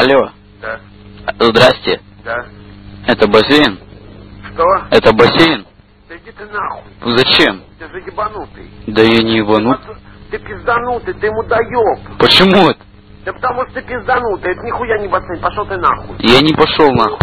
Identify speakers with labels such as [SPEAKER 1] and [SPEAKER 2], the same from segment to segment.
[SPEAKER 1] Алло.
[SPEAKER 2] Да.
[SPEAKER 1] Здрасте.
[SPEAKER 2] Да.
[SPEAKER 1] Это бассейн?
[SPEAKER 2] Что?
[SPEAKER 1] Это бассейн?
[SPEAKER 2] Да иди ты нахуй.
[SPEAKER 1] Зачем?
[SPEAKER 2] Ты же ебанутый.
[SPEAKER 1] Да я не ебанут.
[SPEAKER 2] Ты пизданутый, ты мудоеб.
[SPEAKER 1] Почему это?
[SPEAKER 2] Да потому что ты пизданутый, это нихуя не бассейн, пошел ты нахуй.
[SPEAKER 1] Я не пошел нахуй.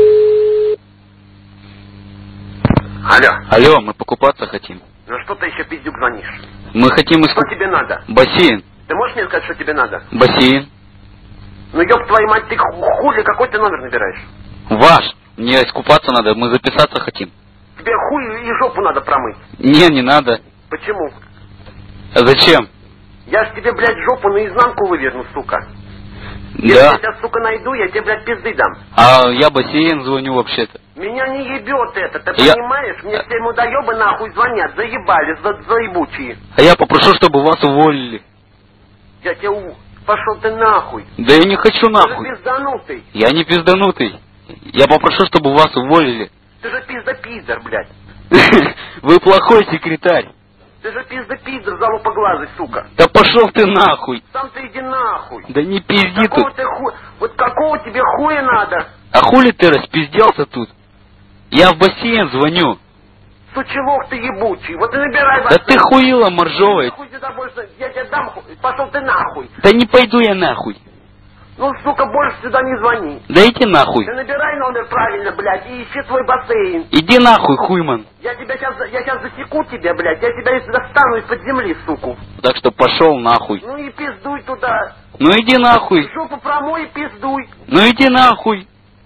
[SPEAKER 2] Алло.
[SPEAKER 1] Алло, мы покупаться хотим.
[SPEAKER 2] Ну что ты еще пиздюк звонишь?
[SPEAKER 1] Мы хотим
[SPEAKER 2] Что тебе надо?
[SPEAKER 1] Бассейн.
[SPEAKER 2] Ты можешь мне сказать, что тебе надо?
[SPEAKER 1] Бассейн.
[SPEAKER 2] Ну ёб твою мать, ты хули, какой ты номер набираешь?
[SPEAKER 1] Ваш. Мне искупаться надо, мы записаться хотим.
[SPEAKER 2] Тебе хуй и жопу надо промыть.
[SPEAKER 1] Не надо.
[SPEAKER 2] Почему?
[SPEAKER 1] А зачем?
[SPEAKER 2] Я ж тебе, блядь, жопу наизнанку выверну, сука.
[SPEAKER 1] Да.
[SPEAKER 2] Если я тебя, сука, найду, я тебе, блядь, пизды дам.
[SPEAKER 1] А я бассейн звоню вообще-то.
[SPEAKER 2] Меня не ебет это, ты понимаешь? Мне все мудоебы нахуй звонят, заебали, заебучие.
[SPEAKER 1] А я попрошу, чтобы вас уволили.
[SPEAKER 2] Я тебе Пошел ты нахуй.
[SPEAKER 1] Да я не хочу нахуй.
[SPEAKER 2] Ты же пизданутый.
[SPEAKER 1] Я не пизданутый. Я попрошу, чтобы вас уволили.
[SPEAKER 2] Ты же пизда-пиздер, блядь.
[SPEAKER 1] Вы плохой секретарь.
[SPEAKER 2] Ты же пизда-пиздер, залупоглазый, сука.
[SPEAKER 1] Да пошел ты нахуй.
[SPEAKER 2] Сам ты иди нахуй.
[SPEAKER 1] Да не пизди
[SPEAKER 2] какого
[SPEAKER 1] тут.
[SPEAKER 2] Ты Вот какого тебе хуя надо?
[SPEAKER 1] А хули ты распизделся тут? Я в бассейн звоню.
[SPEAKER 2] Сучелок ты ебучий. Вот и набирай
[SPEAKER 1] Да ты хуила моржовая.
[SPEAKER 2] Я тебе дам, пошел ты нахуй.
[SPEAKER 1] Да не пойду я нахуй.
[SPEAKER 2] Ну, сука, больше сюда не звони.
[SPEAKER 1] Да иди нахуй.
[SPEAKER 2] Ты набирай номер правильно, блядь, и ищи свой бассейн.
[SPEAKER 1] Иди нахуй, хуйман.
[SPEAKER 2] Я сейчас засеку тебя, блядь, я тебя достану из-под земли, суку.
[SPEAKER 1] Так что пошел нахуй.
[SPEAKER 2] Ну и пиздуй туда.
[SPEAKER 1] Ну иди нахуй.
[SPEAKER 2] Жопу промой и пиздуй.
[SPEAKER 1] Ну иди нахуй.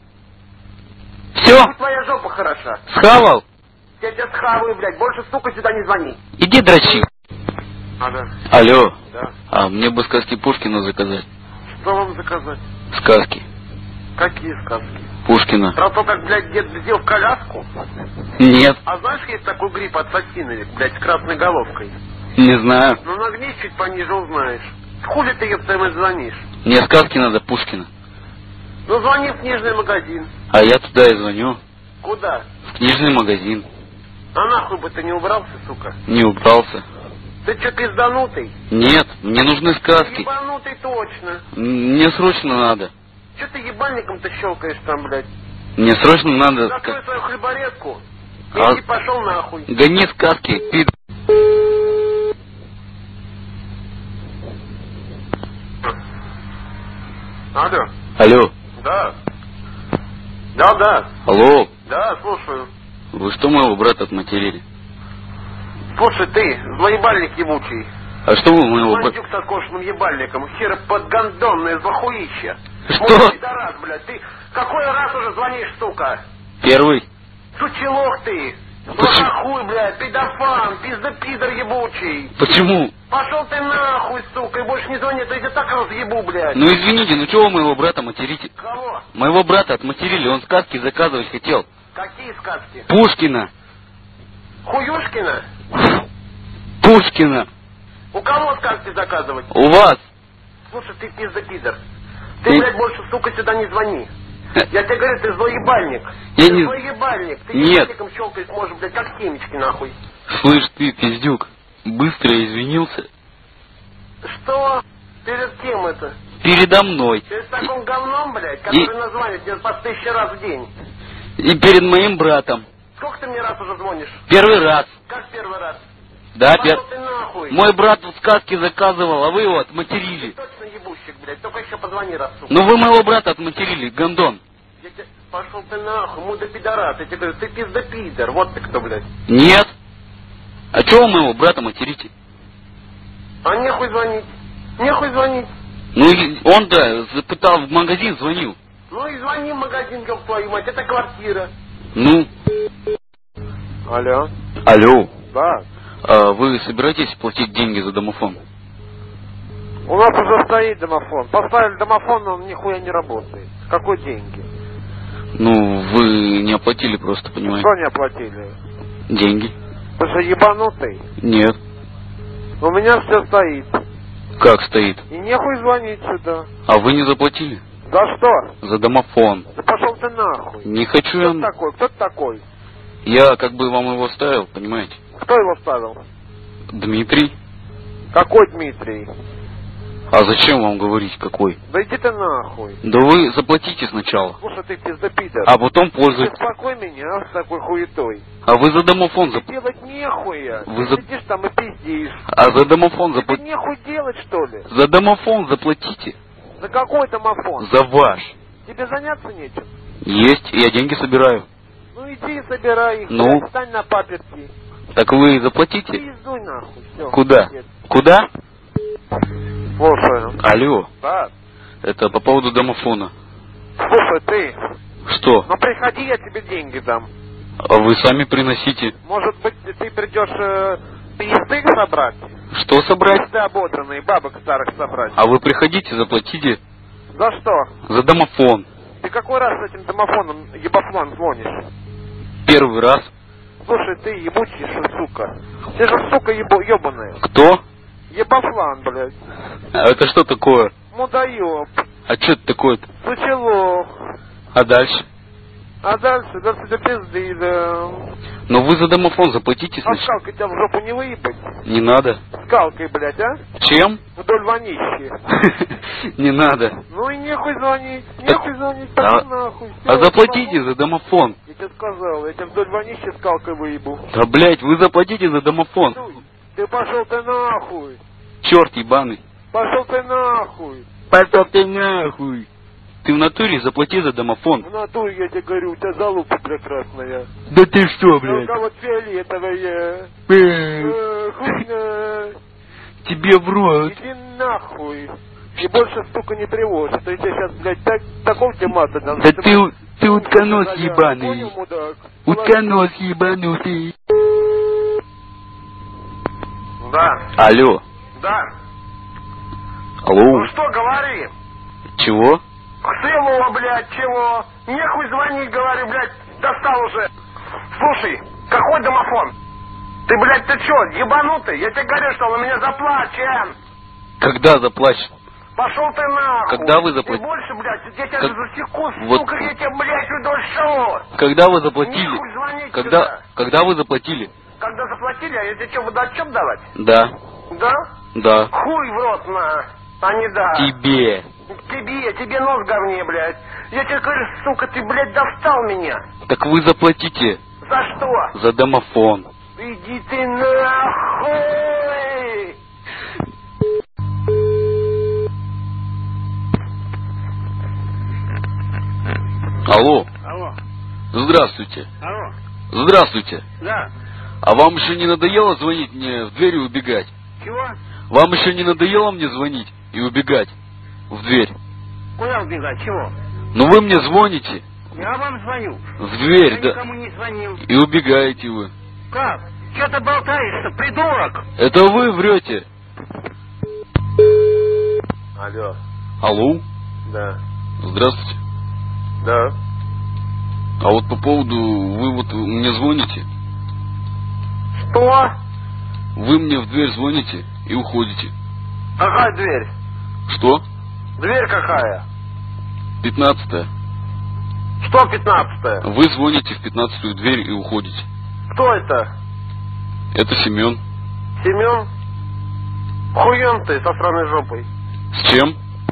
[SPEAKER 1] Все?
[SPEAKER 2] Твоя жопа хороша.
[SPEAKER 1] Схавал?
[SPEAKER 2] Я тебя схаваю, блядь, больше, сука, сюда не звони.
[SPEAKER 1] Иди дрочи.
[SPEAKER 2] Да.
[SPEAKER 1] Алло.
[SPEAKER 2] Да.
[SPEAKER 1] А мне бы сказки Пушкина заказать.
[SPEAKER 2] Что вам заказать?
[SPEAKER 1] Сказки.
[SPEAKER 2] Какие сказки?
[SPEAKER 1] Пушкина.
[SPEAKER 2] Про то, как, блядь, дед взял коляску?
[SPEAKER 1] Нет.
[SPEAKER 2] А знаешь, есть такой гриб ассасиновик, блядь, с красной головкой?
[SPEAKER 1] Не знаю.
[SPEAKER 2] Ну нагнись чуть пониже, узнаешь. Хули ты, ёпта, ему звонишь?
[SPEAKER 1] Мне сказки надо Пушкина.
[SPEAKER 2] Ну звони в книжный магазин.
[SPEAKER 1] А я туда и звоню.
[SPEAKER 2] Куда?
[SPEAKER 1] В книжный магазин.
[SPEAKER 2] А нахуй бы ты не убрался, сука?
[SPEAKER 1] Не убрался.
[SPEAKER 2] Ты что, пизданутый?
[SPEAKER 1] Нет, мне нужны сказки.
[SPEAKER 2] Ебанутый точно.
[SPEAKER 1] Мне срочно надо.
[SPEAKER 2] Че ты ебальником-то щелкаешь там, блядь?
[SPEAKER 1] Мне срочно надо.
[SPEAKER 2] Закрой свою хлеборедку.
[SPEAKER 1] А...
[SPEAKER 2] Иди, пошел нахуй.
[SPEAKER 1] Гони сказки, пид.
[SPEAKER 2] Алло.
[SPEAKER 1] Алло.
[SPEAKER 2] Да. Да.
[SPEAKER 1] Алло.
[SPEAKER 2] Да, слушаю.
[SPEAKER 1] Вы что моего брата отматерили?
[SPEAKER 2] Слушай, ты, злоебальник ебучий.
[SPEAKER 1] А что вы моего брата...
[SPEAKER 2] Мандюк с откошенным ебальником, хера подгондонное злохуище.
[SPEAKER 1] Что?
[SPEAKER 2] Пидорас, блядь, ты какой раз уже звонишь, сука?
[SPEAKER 1] Первый.
[SPEAKER 2] Сучелок ты.
[SPEAKER 1] Почему?
[SPEAKER 2] Хуй, блядь, пидофан, пизда-пидор ебучий.
[SPEAKER 1] Почему?
[SPEAKER 2] Пошел ты нахуй, сука, и больше не звони, а то я тебя так разъебу, блядь.
[SPEAKER 1] Ну извините, ну чего вы моего брата материте?
[SPEAKER 2] Кого?
[SPEAKER 1] Моего брата отматерили, он сказки заказывать хотел.
[SPEAKER 2] Какие сказки?
[SPEAKER 1] Пушкина.
[SPEAKER 2] Хуюшкина?
[SPEAKER 1] Пушкина.
[SPEAKER 2] У кого сказки заказывать?
[SPEAKER 1] У вас.
[SPEAKER 2] Слушай, ты пизда-пидор. Ты, блядь, больше, сука, сюда не звони. Я тебе говорю, ты злоебальник.
[SPEAKER 1] Я
[SPEAKER 2] Ты
[SPEAKER 1] не...
[SPEAKER 2] злоебальник. Ты
[SPEAKER 1] Нет.
[SPEAKER 2] ебальником щелкаешь, можешь, блядь, как семечки, нахуй.
[SPEAKER 1] Слышь ты, пиздюк, быстро извинился.
[SPEAKER 2] Что? Перед кем это?
[SPEAKER 1] Передо мной.
[SPEAKER 2] Перед таким говном, блядь, который названит тебе по 1000 раз в день.
[SPEAKER 1] И перед моим братом.
[SPEAKER 2] Сколько ты мне раз уже звонишь?
[SPEAKER 1] Первый раз.
[SPEAKER 2] Как первый раз?
[SPEAKER 1] Да,
[SPEAKER 2] Пошел ты нахуй.
[SPEAKER 1] Мой брат в сказки заказывал, а вы его отматерили.
[SPEAKER 2] Ты точно ебущик, блядь, только еще позвони раз, сука.
[SPEAKER 1] Ну вы моего брата отматерили, гондон.
[SPEAKER 2] Пошел ты нахуй, мудо-пидорас. Я тебе говорю, ты пизда-пидор. Вот ты кто, блядь.
[SPEAKER 1] Нет. А чего вы моего брата материте?
[SPEAKER 2] А нехуй звонить. Нехуй звонить.
[SPEAKER 1] Ну он-то запытал в магазин, звонил.
[SPEAKER 2] Ну и звони в магазин, ёб твою мать, это квартира.
[SPEAKER 1] Ну.
[SPEAKER 2] Алло.
[SPEAKER 1] Алло.
[SPEAKER 2] Да.
[SPEAKER 1] А вы собираетесь платить деньги за домофон?
[SPEAKER 2] У нас уже стоит домофон. Поставили домофон, но он нихуя не работает. Какой деньги?
[SPEAKER 1] Ну, вы не оплатили просто, понимаете?
[SPEAKER 2] Что не оплатили?
[SPEAKER 1] Деньги.
[SPEAKER 2] Ты что, ебанутый?
[SPEAKER 1] Нет.
[SPEAKER 2] У меня все стоит.
[SPEAKER 1] Как стоит?
[SPEAKER 2] И нехуй звонить сюда.
[SPEAKER 1] А вы не заплатили?
[SPEAKER 2] За что?
[SPEAKER 1] За домофон.
[SPEAKER 2] Да пошел ты нахуй.
[SPEAKER 1] Не хочу
[SPEAKER 2] Кто
[SPEAKER 1] я...
[SPEAKER 2] ты такой? Кто ты такой?
[SPEAKER 1] Я как бы вам его ставил, понимаете?
[SPEAKER 2] Кто его ставил?
[SPEAKER 1] Дмитрий.
[SPEAKER 2] Какой Дмитрий?
[SPEAKER 1] А зачем вам говорить какой?
[SPEAKER 2] Да иди ты нахуй.
[SPEAKER 1] Да вы заплатите сначала,
[SPEAKER 2] Слушай, ты пиздопидор.
[SPEAKER 1] а потом
[SPEAKER 2] Ты
[SPEAKER 1] пользуйтесь.
[SPEAKER 2] беспокой меня с такой хуетой.
[SPEAKER 1] А вы за домофон заплатите.
[SPEAKER 2] Делать нехуя.
[SPEAKER 1] Вы
[SPEAKER 2] Ты сидишь там и пиздишь.
[SPEAKER 1] А за домофон
[SPEAKER 2] Тебе
[SPEAKER 1] заплатите.
[SPEAKER 2] нехуй делать, что ли?
[SPEAKER 1] За домофон заплатите.
[SPEAKER 2] За какой домофон?
[SPEAKER 1] За ваш.
[SPEAKER 2] Тебе заняться нечем?
[SPEAKER 1] Есть, я деньги собираю.
[SPEAKER 2] Ну иди собирай их,
[SPEAKER 1] Ну?
[SPEAKER 2] блядь, встань на паперти.
[SPEAKER 1] Так вы заплатите?
[SPEAKER 2] Пиздуй нахуй, все.
[SPEAKER 1] Куда? Куда?
[SPEAKER 2] Слушай,
[SPEAKER 1] Алло,
[SPEAKER 2] да.
[SPEAKER 1] это по поводу домофона.
[SPEAKER 2] Слушай, ты,
[SPEAKER 1] Что?
[SPEAKER 2] ну приходи, я тебе деньги дам.
[SPEAKER 1] А вы сами приносите.
[SPEAKER 2] Может быть, ты придешь пизды собрать?
[SPEAKER 1] Что собрать?
[SPEAKER 2] Пизды ободранные, бабок старых собрать.
[SPEAKER 1] А вы приходите, заплатите
[SPEAKER 2] За что?
[SPEAKER 1] за домофон.
[SPEAKER 2] Ты какой раз с этим домофоном ебафлан звонишь?
[SPEAKER 1] Первый раз.
[SPEAKER 2] Слушай, ты ебучий, сука. Ты же, сука, ебаная.
[SPEAKER 1] Кто?
[SPEAKER 2] Ебафлан, блядь.
[SPEAKER 1] А это что такое?
[SPEAKER 2] Мудоеб.
[SPEAKER 1] А что это такое-то?
[SPEAKER 2] Сучелов.
[SPEAKER 1] А дальше?
[SPEAKER 2] А дальше, до пизды, да.
[SPEAKER 1] Но вы за домофон заплатите
[SPEAKER 2] А
[SPEAKER 1] сначала.
[SPEAKER 2] скалкой тебя в жопу не выебать?
[SPEAKER 1] Не надо.
[SPEAKER 2] Скалкой, блядь, а?
[SPEAKER 1] Чем?
[SPEAKER 2] Вдоль вонищи.
[SPEAKER 1] Не надо.
[SPEAKER 2] Ну и нехуй звонить, нехуй звонить,
[SPEAKER 1] А-
[SPEAKER 2] пошли нахуй. Всё,
[SPEAKER 1] А заплатите за домофон.
[SPEAKER 2] Я тебе сказал, я тебя вдоль вонищи скалкой выебу.
[SPEAKER 1] Да, блядь, вы заплатите за домофон.
[SPEAKER 2] Ты пошел ты нахуй.
[SPEAKER 1] Черт ебаный.
[SPEAKER 2] Пошел ты нахуй.
[SPEAKER 1] Пошел ты нахуй. Ты в натуре заплати за домофон.
[SPEAKER 2] В натуре я тебе говорю, у тебя залупа прекрасная.
[SPEAKER 1] Да ты что,
[SPEAKER 2] Только вот фиолетовая. Хуйня.
[SPEAKER 1] Тебе в рот.
[SPEAKER 2] Иди нахуй. И больше, сука, не тревожь. А то я тебе сейчас, блядь, такого тебе мата дам.
[SPEAKER 1] Да ты утконос ебаный.
[SPEAKER 2] Понял, мудак?
[SPEAKER 1] Утконос ебанутый.
[SPEAKER 2] Да.
[SPEAKER 1] Алло.
[SPEAKER 2] Да.
[SPEAKER 1] Алло.
[SPEAKER 2] Ну что, говори.
[SPEAKER 1] Чего?
[SPEAKER 2] Сылова, блядь, чего? Нехуй звонить, говорю, блядь, достал уже. Слушай, какой домофон? Ты, блядь, ты чё, ебанутый? Я тебе говорю, что он у меня заплачен.
[SPEAKER 1] Когда заплачешь?
[SPEAKER 2] Пошел ты нахуй.
[SPEAKER 1] Когда вы заплатите?
[SPEAKER 2] И больше, блядь, я тебя
[SPEAKER 1] Как-
[SPEAKER 2] засеку,
[SPEAKER 1] Вот.
[SPEAKER 2] сука, я тебе, блядь, удушу.
[SPEAKER 1] Когда вы заплатили?
[SPEAKER 2] Нехуй звонить сюда.
[SPEAKER 1] Когда вы заплатили?
[SPEAKER 2] Когда заплатили, а я тебе что, буду отчет давать?
[SPEAKER 1] Да.
[SPEAKER 2] Да?
[SPEAKER 1] Да.
[SPEAKER 2] Хуй в рот на, а не да.
[SPEAKER 1] Тебе.
[SPEAKER 2] Тебе нос в говне, блядь. Я тебе говорю, сука, ты, блядь, достал меня.
[SPEAKER 1] Так вы заплатите
[SPEAKER 2] За что?
[SPEAKER 1] за домофон.
[SPEAKER 2] Иди ты нахуй!
[SPEAKER 1] Алло.
[SPEAKER 2] Алло,
[SPEAKER 1] Здравствуйте.
[SPEAKER 2] алло,
[SPEAKER 1] Здравствуйте.
[SPEAKER 2] да.
[SPEAKER 1] А вам еще не надоело звонить мне в дверь и убегать?
[SPEAKER 2] Чего?
[SPEAKER 1] Вам еще не надоело мне звонить и убегать в дверь?
[SPEAKER 2] Куда убегать? Чего?
[SPEAKER 1] Ну вы мне звоните
[SPEAKER 2] Я вам звоню.
[SPEAKER 1] в дверь,
[SPEAKER 2] Я
[SPEAKER 1] да,
[SPEAKER 2] никому не звонил.
[SPEAKER 1] и убегаете вы.
[SPEAKER 2] Как? Че ты болтаешься, придурок?
[SPEAKER 1] Это вы врете.
[SPEAKER 2] Алло,
[SPEAKER 1] Алло.
[SPEAKER 2] да.
[SPEAKER 1] Здравствуйте.
[SPEAKER 2] Да.
[SPEAKER 1] А вот по поводу, вы вот мне звоните,
[SPEAKER 2] Что?
[SPEAKER 1] вы мне в дверь звоните и уходите.
[SPEAKER 2] Какая дверь?
[SPEAKER 1] Что?
[SPEAKER 2] Дверь какая?
[SPEAKER 1] 15-е.
[SPEAKER 2] Что 15-я?
[SPEAKER 1] Вы звоните в 15-ю дверь и уходите.
[SPEAKER 2] Кто это?
[SPEAKER 1] Это Семен.
[SPEAKER 2] Семен? Хуем ты со сраной жопой.
[SPEAKER 1] С чем?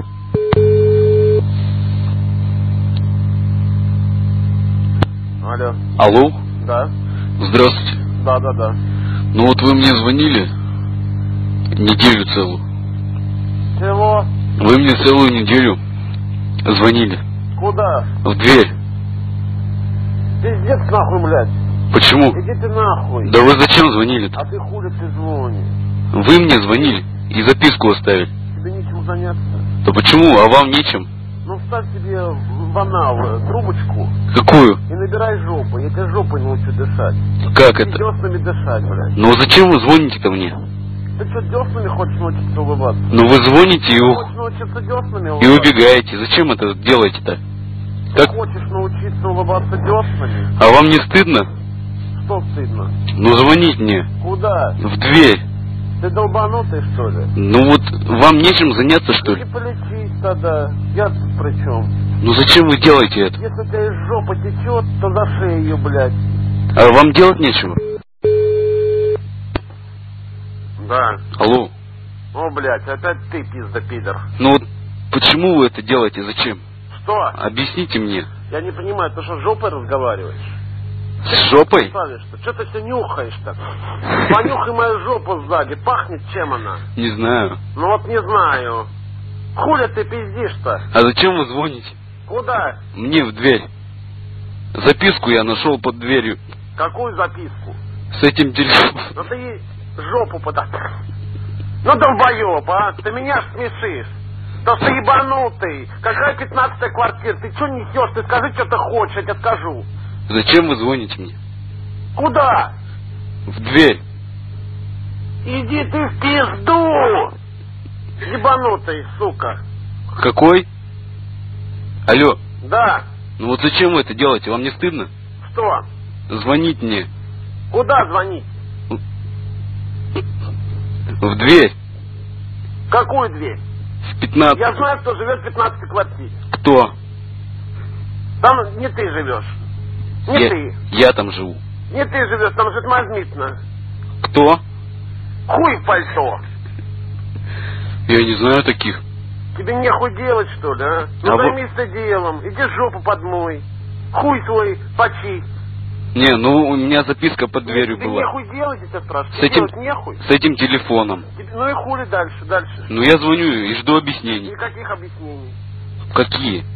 [SPEAKER 2] Алло.
[SPEAKER 1] Алло.
[SPEAKER 2] Да.
[SPEAKER 1] Здравствуйте.
[SPEAKER 2] Да.
[SPEAKER 1] Ну вот вы мне звонили неделю целую.
[SPEAKER 2] Чего?
[SPEAKER 1] Вы мне целую неделю звонили
[SPEAKER 2] Куда?
[SPEAKER 1] в дверь.
[SPEAKER 2] Пиздец нахуй, блядь.
[SPEAKER 1] Почему?
[SPEAKER 2] Иди ты нахуй.
[SPEAKER 1] Да вы зачем звонили-то?
[SPEAKER 2] А ты хули ты звонишь?
[SPEAKER 1] Вы мне звонили и записку оставили.
[SPEAKER 2] Тебе нечем заняться.
[SPEAKER 1] Да почему? А вам нечем?
[SPEAKER 2] Ну вставь себе в анал трубочку
[SPEAKER 1] Какую?
[SPEAKER 2] и набирай жопу. Я тебе жопой научу дышать.
[SPEAKER 1] Как
[SPEAKER 2] И
[SPEAKER 1] это?
[SPEAKER 2] деснами дышать, блядь.
[SPEAKER 1] Ну зачем вы звоните ко мне?
[SPEAKER 2] Ты что, деснами хочешь научиться улыбаться?
[SPEAKER 1] Ну вы звоните
[SPEAKER 2] Хочешь научиться деснами
[SPEAKER 1] и
[SPEAKER 2] улыбаться?
[SPEAKER 1] убегаете. Зачем это делаете-то?
[SPEAKER 2] Ты
[SPEAKER 1] Как?
[SPEAKER 2] хочешь научиться улыбаться деснами?
[SPEAKER 1] А вам не стыдно?
[SPEAKER 2] Что стыдно?
[SPEAKER 1] Ну звонить мне
[SPEAKER 2] Куда?
[SPEAKER 1] в дверь.
[SPEAKER 2] Ты долбанутый, что ли?
[SPEAKER 1] Ну вот вам нечем заняться, что ли?
[SPEAKER 2] Иди полечись тогда. Я тут при чем?
[SPEAKER 1] Ну зачем вы делаете это?
[SPEAKER 2] Если у тебя из жопы течет, то зашей ее, блядь.
[SPEAKER 1] А вам делать нечего?
[SPEAKER 2] Да.
[SPEAKER 1] Алло.
[SPEAKER 2] О, блядь, опять ты, пизда-пидор.
[SPEAKER 1] Ну вот почему вы это делаете? Зачем?
[SPEAKER 2] Что?
[SPEAKER 1] Объясните мне.
[SPEAKER 2] Я не понимаю, ты что, с жопой разговариваешь?
[SPEAKER 1] С жопой?
[SPEAKER 2] Что ты все нюхаешь-то? Понюхай мою жопу сзади, пахнет чем она?
[SPEAKER 1] Не знаю.
[SPEAKER 2] Ну вот не знаю. Хуля ты пиздишь-то?
[SPEAKER 1] А зачем вы звоните?
[SPEAKER 2] Куда?
[SPEAKER 1] Мне в дверь. Записку я нашел под дверью.
[SPEAKER 2] Какую записку?
[SPEAKER 1] С этим телефоном.
[SPEAKER 2] Ну ты ей жопу подай. Ну долбоеб, а? Ты меня ж смешишь. Да ты ебанутый. Какая 15-я квартира? Ты что несешь? Ты скажи, что ты хочешь, я тебе скажу.
[SPEAKER 1] Зачем вы звоните мне?
[SPEAKER 2] Куда?
[SPEAKER 1] В дверь.
[SPEAKER 2] Иди ты в пизду! Ебанутый, сука.
[SPEAKER 1] Какой? Алло.
[SPEAKER 2] Да.
[SPEAKER 1] Ну вот зачем вы это делаете? Вам не стыдно?
[SPEAKER 2] Что?
[SPEAKER 1] Звонить мне.
[SPEAKER 2] Куда звонить?
[SPEAKER 1] В дверь.
[SPEAKER 2] Какую дверь?
[SPEAKER 1] В 15.
[SPEAKER 2] Я знаю, кто живет в 15-й квартире.
[SPEAKER 1] Кто?
[SPEAKER 2] Там не ты живешь. Не ты.
[SPEAKER 1] Я там живу.
[SPEAKER 2] Не ты живешь, там живет Мазмитна.
[SPEAKER 1] Кто?
[SPEAKER 2] Хуй в пальто.
[SPEAKER 1] Я не знаю таких.
[SPEAKER 2] Тебе нехуй делать, что ли, а? Ну
[SPEAKER 1] А
[SPEAKER 2] займись ты делом. Иди жопу подмой. Хуй свой почисть.
[SPEAKER 1] Не, ну у меня записка под дверью
[SPEAKER 2] Тебе
[SPEAKER 1] была.
[SPEAKER 2] нехуй делать, я тебя спрашиваю.
[SPEAKER 1] С этим,
[SPEAKER 2] Делать нехуй.
[SPEAKER 1] с этим телефоном.
[SPEAKER 2] Ну и хули дальше.
[SPEAKER 1] Ну я звоню и жду объяснений.
[SPEAKER 2] Никаких объяснений.
[SPEAKER 1] Какие?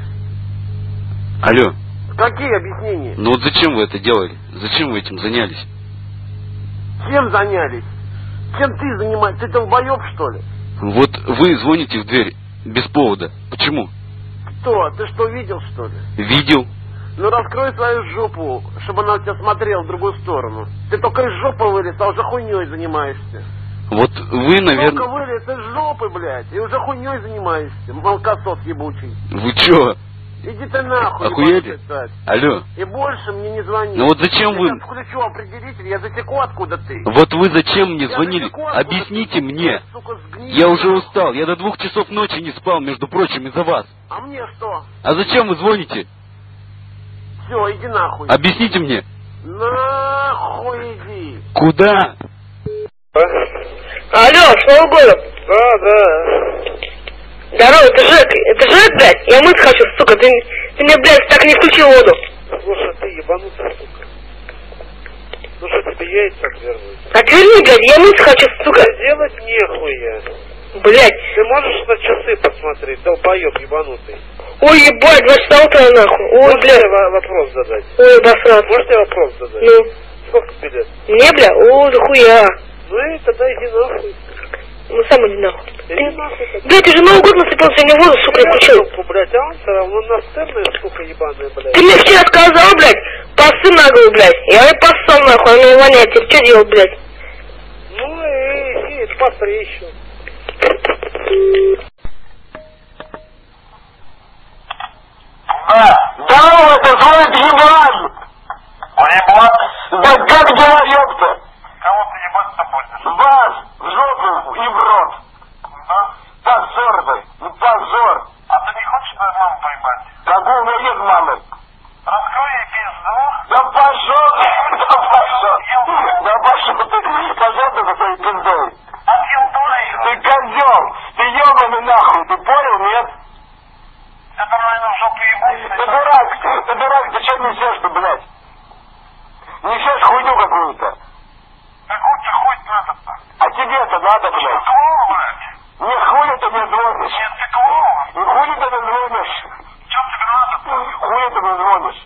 [SPEAKER 1] Алло.
[SPEAKER 2] Какие объяснения?
[SPEAKER 1] Ну вот зачем вы это делали? Зачем вы этим занялись?
[SPEAKER 2] Чем занялись? Чем ты занимаешься? Ты долбоеб, что ли?
[SPEAKER 1] Вот вы звоните в дверь без повода. Почему?
[SPEAKER 2] Кто? Ты что, видел, что ли?
[SPEAKER 1] Видел.
[SPEAKER 2] Ну раскрой свою жопу, чтобы она тебя смотрела в другую сторону. Ты только из жопы вылез, а уже хуйней занимаешься.
[SPEAKER 1] Вот вы,
[SPEAKER 2] Только
[SPEAKER 1] наверное...
[SPEAKER 2] вылез из жопы, блядь, и уже хуйней занимаешься, молокосос ебучий.
[SPEAKER 1] Вы чё?
[SPEAKER 2] Иди ты нахуй,
[SPEAKER 1] Охуели?
[SPEAKER 2] ебанутый, Сась.
[SPEAKER 1] Алло.
[SPEAKER 2] И больше мне не звони.
[SPEAKER 1] Ну вот зачем
[SPEAKER 2] Я
[SPEAKER 1] вы...
[SPEAKER 2] сейчас включу определитель, я засеку, откуда ты.
[SPEAKER 1] Вот вы зачем мне
[SPEAKER 2] Я
[SPEAKER 1] звонили?
[SPEAKER 2] засеку, откуда
[SPEAKER 1] Объясните
[SPEAKER 2] ты,
[SPEAKER 1] мне.
[SPEAKER 2] сука, сгнила.
[SPEAKER 1] Я уже устал. Я до 2 часов ночи не спал, между прочим, из-за вас.
[SPEAKER 2] А мне что?
[SPEAKER 1] А зачем вы звоните?
[SPEAKER 2] Все, иди нахуй.
[SPEAKER 1] Объясните мне.
[SPEAKER 2] Нахуй иди.
[SPEAKER 1] Куда?
[SPEAKER 3] Алло, с Новым годом!
[SPEAKER 2] Да.
[SPEAKER 3] Здорово, это Жек, блядь? Я мыть хочу, сука, ты мне, блядь, так и не включил воду.
[SPEAKER 2] Слушай, ты ебанутый, сука. Ну что тебе яйца отвернуть?
[SPEAKER 3] Отверни, блядь, я мыть хочу, сука.
[SPEAKER 2] Делать нехуя.
[SPEAKER 3] Блядь.
[SPEAKER 2] Ты можешь на часы посмотреть, долбоеб ебанутый?
[SPEAKER 3] Ой, ебать, 2 часа утра, нахуй. Ой,
[SPEAKER 2] Можешь
[SPEAKER 3] блядь.
[SPEAKER 2] мне вопрос задать?
[SPEAKER 3] Ой, обосраться.
[SPEAKER 2] Можешь мне вопрос задать?
[SPEAKER 3] Ну.
[SPEAKER 2] Сколько тебе лет?
[SPEAKER 3] Мне, бля? О, захуя.
[SPEAKER 2] Ну и тогда иди нахуй.
[SPEAKER 3] Ну, сам иди нахуй.
[SPEAKER 2] Иди нахуй тогда.
[SPEAKER 3] Блядь, ты же Новый год насыпал сегодня воду, сука, я включил.
[SPEAKER 2] Трубку, блядь, а он все равно настырная, сука ебаная, блядь.
[SPEAKER 3] Ты мне вчера сказал, блядь, посы на голову, блядь. Я и поссал, нахуй, она меня воняет. Теперь что делать, блядь?
[SPEAKER 2] Ну и посмотри еще.
[SPEAKER 4] Здорово, это звонит Ебан!
[SPEAKER 2] Ебан?
[SPEAKER 4] Да как дела, ёпта?
[SPEAKER 2] Кого ты ебать-то будешь?
[SPEAKER 4] Вас, в жопу и в рот.
[SPEAKER 2] Да?
[SPEAKER 4] Позор вы, ну позор.
[SPEAKER 2] А ты не хочешь твою маму поебать?
[SPEAKER 4] Какой у меня нет мамы?
[SPEAKER 2] Раскрой ей пизду.
[SPEAKER 4] Да пошел ты за своей пиздой. Ты козел, ты ебаный нахуй, ты понял, нет?
[SPEAKER 2] Это, наверное, в жопу ебать.
[SPEAKER 4] Ты дурак, ты что несешь-то, блядь? Несешь хуйню какую-то.
[SPEAKER 2] Какой ты хуй этот-то?
[SPEAKER 4] А тебе-то надо, блядь.
[SPEAKER 2] Клоун, блядь?
[SPEAKER 4] Не хули ты мне звонишь?
[SPEAKER 2] Нет, ты клоун.
[SPEAKER 4] Не хули ты мне звонишь?
[SPEAKER 2] Что тебе надо-то?
[SPEAKER 4] Хули ты мне звонишь?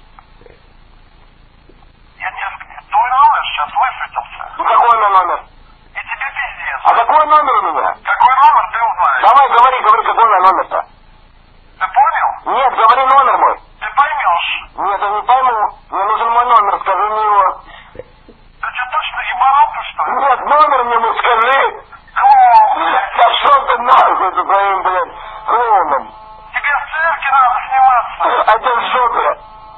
[SPEAKER 2] Я тебе... Твой номер сейчас высветился.
[SPEAKER 4] Ну какой у меня номер?
[SPEAKER 2] И тебе пиздец.
[SPEAKER 4] А какой номер у меня?
[SPEAKER 2] Какой номер ты узнаешь?
[SPEAKER 4] Давай, говори, какой у меня номер-то?
[SPEAKER 2] Ты понял?
[SPEAKER 4] Нет, говори номер мой.
[SPEAKER 2] Ты поймешь.
[SPEAKER 4] Нет, я не пойму. Мне нужен мой номер, скажи мне его.
[SPEAKER 2] Ты что, точно ебанутый, что ли?
[SPEAKER 4] Нет, номер мне ну скажи.
[SPEAKER 2] Клоун.
[SPEAKER 4] Да шо ты нахуй со своим, блядь, клоуном?
[SPEAKER 2] Тебе в цирке надо сниматься.
[SPEAKER 4] А ты в жопе.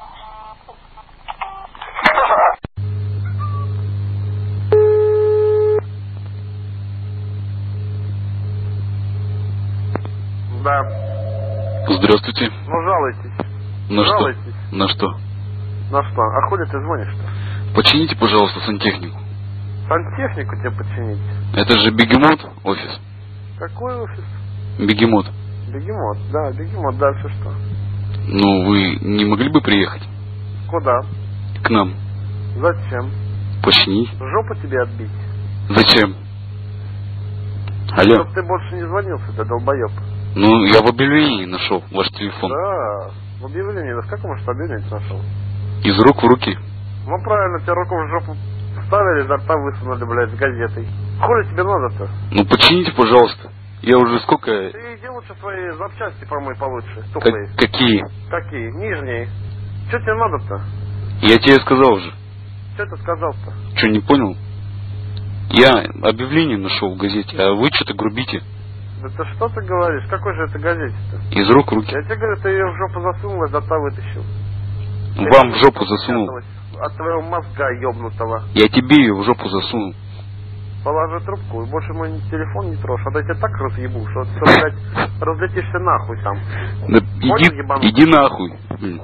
[SPEAKER 2] Да.
[SPEAKER 1] Здравствуйте.
[SPEAKER 2] Ну, жалуйтесь.
[SPEAKER 1] На что?
[SPEAKER 2] Жалуйтесь.
[SPEAKER 1] На что?
[SPEAKER 2] На что? А хули ты звонишь-то?
[SPEAKER 1] Почините, пожалуйста, сантехнику.
[SPEAKER 2] Сантехнику тебе починить?
[SPEAKER 1] Это же Бегемот офис.
[SPEAKER 2] Какой офис?
[SPEAKER 1] Бегемот.
[SPEAKER 2] Бегемот, да, бегемот. Дальше что?
[SPEAKER 1] Ну, вы не могли бы приехать
[SPEAKER 2] Куда?
[SPEAKER 1] к нам?
[SPEAKER 2] Зачем?
[SPEAKER 1] Починить?
[SPEAKER 2] Жопу тебе отбить?
[SPEAKER 1] Зачем? Алло.
[SPEAKER 2] Чтоб ты больше не звонил сюда, долбоеб.
[SPEAKER 1] Ну, я в объявлении нашел ваш телефон.
[SPEAKER 2] Да, в объявлении. Да в каком может объявлении ты нашел?
[SPEAKER 1] Из рук в руки.
[SPEAKER 2] Ну правильно, тебе руку в жопу вставили, изо рта высунули, блядь, с газетой. Хули тебе надо-то?
[SPEAKER 1] Ну, почините, пожалуйста. Я уже сколько...
[SPEAKER 2] Ты иди лучше свои запчасти помой получше, тухлые.
[SPEAKER 1] Какие?
[SPEAKER 2] Какие? Нижние. Что тебе надо-то?
[SPEAKER 1] Я тебе сказал уже.
[SPEAKER 2] Что ты сказал-то?
[SPEAKER 1] Что, не понял? Я объявление нашел в газете, а вы что-то грубите.
[SPEAKER 2] Да ты что ты говоришь? Какой же это газете-то?
[SPEAKER 1] Из рук в руки.
[SPEAKER 2] Я тебе говорю, ты ее в жопу засунул, изо рта вытащил.
[SPEAKER 1] Вам в жопу засунул.
[SPEAKER 2] От твоего мозга ёбнутого.
[SPEAKER 1] Я тебе ее в жопу засунул.
[SPEAKER 2] Положи трубку и больше мой телефон не трожь. А то я тебя так разъебу, что ты, блядь, разлетишься нахуй там.
[SPEAKER 1] Да
[SPEAKER 2] Понял, ебанутый?
[SPEAKER 1] иди нахуй. Блин.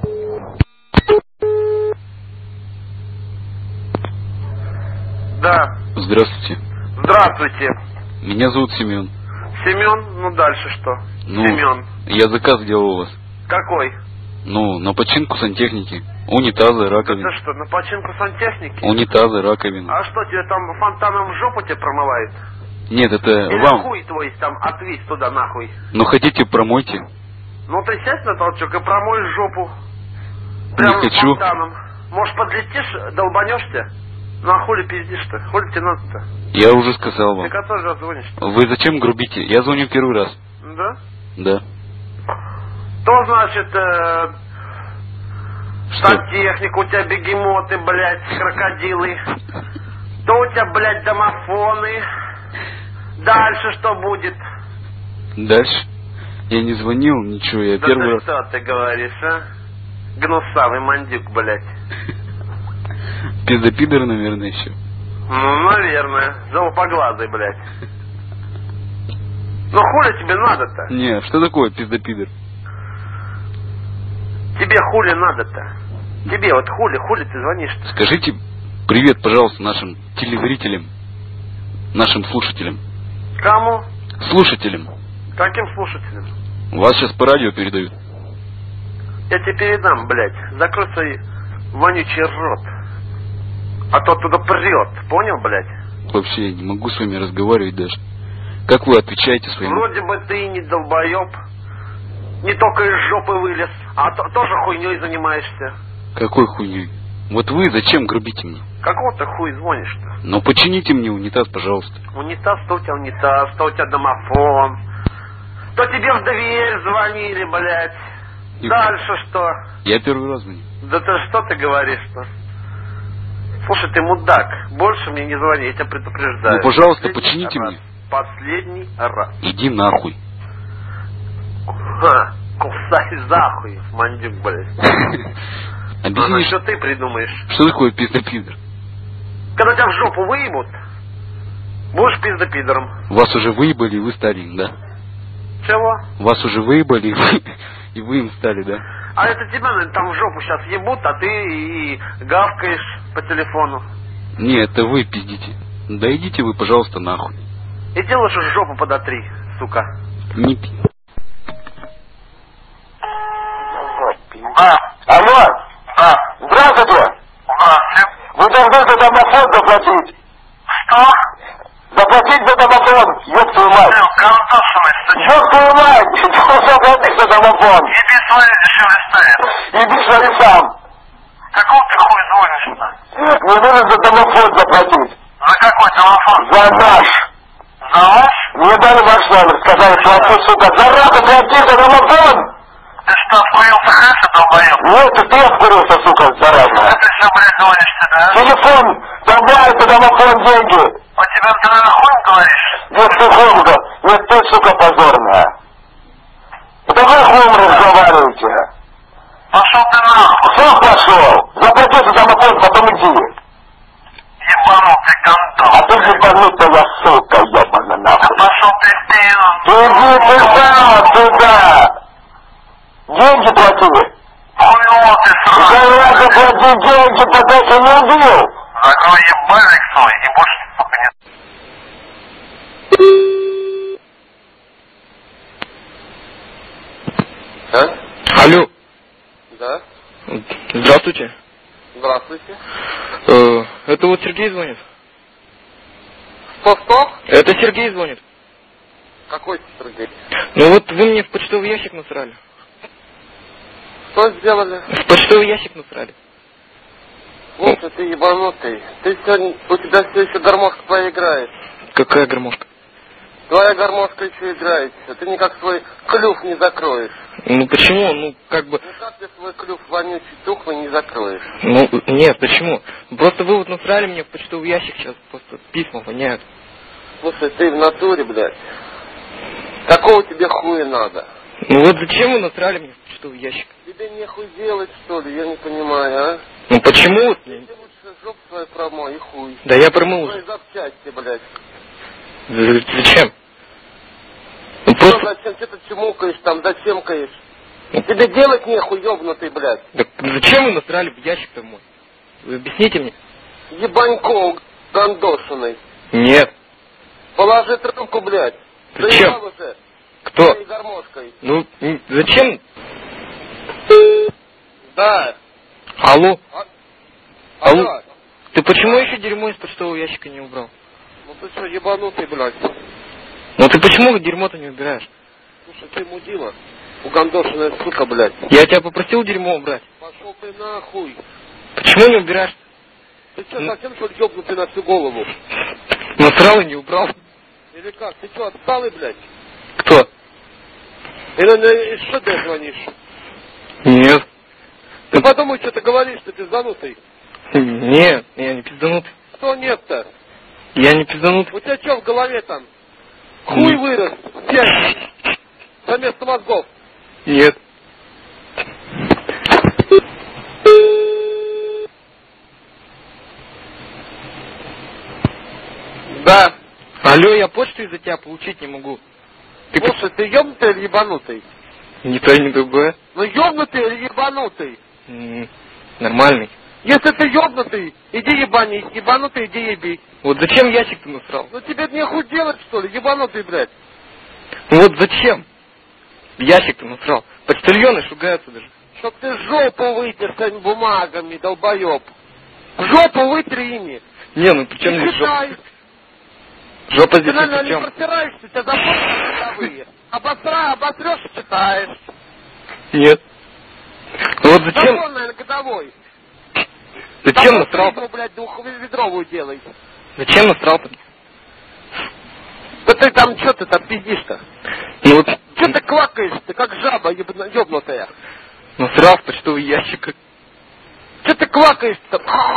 [SPEAKER 2] Да.
[SPEAKER 1] Здравствуйте.
[SPEAKER 2] Здравствуйте.
[SPEAKER 1] Меня зовут Семен.
[SPEAKER 2] Семен, ну дальше что?
[SPEAKER 1] Ну,
[SPEAKER 2] Семен.
[SPEAKER 1] я заказ делал у вас.
[SPEAKER 2] Какой?
[SPEAKER 1] Ну, на починку сантехники. Унитазы, раковины.
[SPEAKER 2] Это что, на починку сантехники?
[SPEAKER 1] Унитазы, раковины.
[SPEAKER 2] А что, тебе там фонтаном в жопу тебе промывает?
[SPEAKER 1] Нет, это
[SPEAKER 2] Или
[SPEAKER 1] вам.
[SPEAKER 2] хуй твой там отвись туда нахуй?
[SPEAKER 1] Ну, хотите, промойте.
[SPEAKER 2] Ну ты сядь на толчок и промой жопу. Прямо
[SPEAKER 1] Не хочу.
[SPEAKER 2] фонтаном. Может подлетишь, долбанешься? Ну а хули пиздишь-то? Хули тебе надо-то?
[SPEAKER 1] Я уже сказал
[SPEAKER 2] Ты
[SPEAKER 1] вам.
[SPEAKER 2] который раз звонишь?
[SPEAKER 1] Вы зачем грубите? Я звоню первый раз.
[SPEAKER 2] Да?
[SPEAKER 1] Да.
[SPEAKER 2] То значит, сантехника, у тебя бегемоты, блядь, крокодилы. То у тебя, блядь, домофоны. Дальше что будет?
[SPEAKER 1] Дальше? Я не звонил, ничего, я
[SPEAKER 2] Да
[SPEAKER 1] первый
[SPEAKER 2] ты
[SPEAKER 1] раз.
[SPEAKER 2] что ты говоришь, а? Гнусавый мандюк, блядь.
[SPEAKER 1] Пиздопидор, наверное, еще.
[SPEAKER 2] Ну, наверное. Золопоглазый, блядь. Ну хули тебе надо-то?
[SPEAKER 1] Не, что такое пиздопидор?
[SPEAKER 2] Тебе хули надо-то? Тебе вот хули ты звонишь-то?
[SPEAKER 1] Скажите привет, пожалуйста, нашим телезрителям, нашим слушателям.
[SPEAKER 2] Кому?
[SPEAKER 1] Слушателям.
[SPEAKER 2] Каким слушателям?
[SPEAKER 1] Вас сейчас по радио передают.
[SPEAKER 2] Я тебе передам, блядь. Закрой свой вонючий рот. А то оттуда прет. Понял, блядь?
[SPEAKER 1] Вообще я не могу с вами разговаривать даже. Как вы отвечаете своим...
[SPEAKER 2] Вроде бы ты и не долбоеб. Не только из жопы вылез, а тоже хуйней занимаешься.
[SPEAKER 1] Какой хуйней? Вот вы зачем грубите мне?
[SPEAKER 2] Какого ты хуй звонишь-то?
[SPEAKER 1] Ну почините мне унитаз, пожалуйста.
[SPEAKER 2] Унитаз, то у тебя унитаз, то у тебя домофон. То тебе в дверь звонили, блядь.
[SPEAKER 1] И
[SPEAKER 2] Дальше что?
[SPEAKER 1] Я первый раз звоню.
[SPEAKER 2] Да ты что ты говоришь-то? Слушай, ты мудак. Больше мне не звони, я тебя предупреждаю.
[SPEAKER 1] Ну, пожалуйста,
[SPEAKER 2] Последний
[SPEAKER 1] почините
[SPEAKER 2] раз.
[SPEAKER 1] мне.
[SPEAKER 2] Последний раз.
[SPEAKER 1] Иди нахуй.
[SPEAKER 2] Ха, кусай захуй, мандюк, блядь. Ну,
[SPEAKER 1] Объясни,
[SPEAKER 2] что ты придумаешь?
[SPEAKER 1] что такое пиздопидор?
[SPEAKER 2] Когда тебя в жопу выебут, будешь пиздопидором.
[SPEAKER 1] Вас уже выебали, и вы стали им, да?
[SPEAKER 2] Чего?
[SPEAKER 1] Вас уже выебали, и вы им стали, да?
[SPEAKER 2] А это тебя, наверное, там в жопу сейчас ебут, а ты и гавкаешь по телефону.
[SPEAKER 1] Не, это вы пиздите. Да идите вы, пожалуйста, нахуй.
[SPEAKER 2] Иди лучше жопу подотри, сука.
[SPEAKER 1] Не пи...
[SPEAKER 4] Алло! Здравствуйте! Вы должны за домофон заплатить.
[SPEAKER 3] Что?
[SPEAKER 4] Заплатить за домофон, ёб твою мать. Ёб твою мать, что заплатить за домофон?
[SPEAKER 3] Иди свои дешевле стоит.
[SPEAKER 4] Иди смотри сам.
[SPEAKER 3] Какого ты хуй звонишь-то?
[SPEAKER 4] Мне нужно за домофон заплатить.
[SPEAKER 3] За какой телефон?
[SPEAKER 4] За наш.
[SPEAKER 3] За ваш?
[SPEAKER 4] Мне дали ваш номер, сказали, плати, сука. Зараза, плати за домофон.
[SPEAKER 3] Ты что, охуелся хреша, долбоёб?
[SPEAKER 4] Нет, это ты обкурился, сука, зараза.
[SPEAKER 3] Ты что, блядь, звонишь-то, да?
[SPEAKER 4] Телефон, давай, это домофон, деньги.
[SPEAKER 3] У тебя ты на хуй говоришь?
[SPEAKER 4] Нет, ты хумка, нет, ты, сука, позорная. Это вы хум разговариваете.
[SPEAKER 3] Пошел ты нахуй.
[SPEAKER 4] Все пошел. Заплати за домофон, потом иди.
[SPEAKER 3] Ебанутый
[SPEAKER 4] А
[SPEAKER 3] кондон.
[SPEAKER 4] ты ебанутая сука, ебана нахуй.
[SPEAKER 3] Пошел ты в пизду.
[SPEAKER 4] Иди ты сам сюда. Деньги плати.
[SPEAKER 3] Хуйло ты сразу.
[SPEAKER 4] Зараза, плати деньги, пока ты не убил.
[SPEAKER 3] Закрой ебальник свой и больше, сука, не...
[SPEAKER 5] Здравствуйте.
[SPEAKER 2] Здравствуйте.
[SPEAKER 5] Это вот Сергей звонит.
[SPEAKER 2] Что?
[SPEAKER 5] Это Сергей звонит.
[SPEAKER 2] Какой Сергей?
[SPEAKER 5] Ну вот вы мне в почтовый ящик насрали.
[SPEAKER 2] Что сделали?
[SPEAKER 5] В почтовый ящик насрали.
[SPEAKER 2] Слушай, ты ебанутый. Ты сегодня, у тебя все еще гармошка твоя играет.
[SPEAKER 5] Какая гармошка?
[SPEAKER 2] Твоя гармошка еще играет. Ты никак свой клюв не закроешь.
[SPEAKER 5] Ну почему? Ну как бы...
[SPEAKER 2] Ну как ты свой клюв вонючий, тухлый не закроешь?
[SPEAKER 5] Ну нет, почему? Просто вы вот насрали мне в почтовый ящик сейчас, просто письма воняют.
[SPEAKER 2] Слушай, ты в натуре, блядь. Какого тебе хуя надо?
[SPEAKER 5] Ну вот зачем вы насрали мне в почтовый ящик?
[SPEAKER 2] Тебе нехуй делать, что ли? Я не понимаю, а?
[SPEAKER 5] Ну почему? Вот?
[SPEAKER 2] Ты лучше жопу свою промой и хуй.
[SPEAKER 5] Да я промыл
[SPEAKER 2] Твои
[SPEAKER 5] уже.
[SPEAKER 2] запчасти, блядь.
[SPEAKER 5] Зачем? Ну
[SPEAKER 2] Что,
[SPEAKER 5] просто...
[SPEAKER 2] зачем ты тут чмукаешь там, зачем каешь? Тебе делать нехуй, ёбнутый, блядь.
[SPEAKER 5] Так зачем вы насрали в ящик-то мой? Вы объясните мне.
[SPEAKER 2] Ебанько гандошиной.
[SPEAKER 5] Нет.
[SPEAKER 2] Положи трубку, блядь.
[SPEAKER 5] Зачем?
[SPEAKER 2] Заебал уже.
[SPEAKER 5] Кто?
[SPEAKER 2] Своей гармошкой.
[SPEAKER 5] Ну, зачем?
[SPEAKER 2] Да.
[SPEAKER 5] Алло. Алло.
[SPEAKER 2] Алло.
[SPEAKER 5] Ты почему еще дерьмо из почтового ящика не убрал?
[SPEAKER 2] Ну ты что, ебанутый, блядь?
[SPEAKER 5] Ну ты почему дерьмо-то не убираешь?
[SPEAKER 2] Слушай, ты мудила. Угандошенная сука, блядь.
[SPEAKER 5] Я тебя попросил дерьмо убрать.
[SPEAKER 2] Пошел ты нахуй.
[SPEAKER 5] Почему не убираешь?
[SPEAKER 2] Ты что, совсем что ли ёбнутый на всю голову?
[SPEAKER 5] Насрал и не убрал.
[SPEAKER 2] Или как? Ты что, отсталый, блядь?
[SPEAKER 5] Кто?
[SPEAKER 2] Или что ты звонишь?
[SPEAKER 5] Нет.
[SPEAKER 2] Ты подумай, что ты говоришь, ты пизданутый.
[SPEAKER 5] Нет, я не пизданутый.
[SPEAKER 2] Что нет-то?
[SPEAKER 5] Я не пизданутый.
[SPEAKER 2] У тебя что в голове там? Хуй вырос. 5. Заместо мозгов.
[SPEAKER 5] Нет.
[SPEAKER 2] Да.
[SPEAKER 5] Алло, я почту из-за тебя получить не могу. Ты
[SPEAKER 2] Слушай, ты ёбнутый или ебанутый?
[SPEAKER 5] ни то, ни другое.
[SPEAKER 2] Ну ёбнутый или ебанутый?
[SPEAKER 5] Нормальный.
[SPEAKER 2] Если ты ёбнутый, иди ебанись. Ебанутый, иди еби.
[SPEAKER 5] Вот зачем ящик ты насрал?
[SPEAKER 2] Ну тебе нехуй делать, что ли? Ебанутый, блядь.
[SPEAKER 5] Ну вот зачем? Ящик ты насрал. Почтальоны шугаются даже.
[SPEAKER 2] Чтоб ты жопу вытер своими бумагами, долбоёб. Жопу вытри ими.
[SPEAKER 5] Не, ну при чем
[SPEAKER 2] И
[SPEAKER 5] здесь жопа?
[SPEAKER 2] читай.
[SPEAKER 5] Жопа
[SPEAKER 2] Ты,
[SPEAKER 5] здесь ни
[SPEAKER 2] наверное,
[SPEAKER 5] при
[SPEAKER 2] не
[SPEAKER 5] чем.
[SPEAKER 2] протираешься, тебя запомнят годовые. Обосрешь и читаешь.
[SPEAKER 5] Нет. Ну вот зачем?
[SPEAKER 2] Закон, наверное, годовой.
[SPEAKER 5] Зачем
[SPEAKER 2] Там
[SPEAKER 5] насрал?
[SPEAKER 2] фигу, блядь, двухведровую делай.
[SPEAKER 5] Зачем насрал-то?
[SPEAKER 2] Да ты там, что ты там пиздишь-то?
[SPEAKER 5] Ну вот
[SPEAKER 2] Что ты квакаешь, ты как жаба ёбнутая?
[SPEAKER 5] насрал в почтовый ящик.
[SPEAKER 2] Что ты квакаешь-то?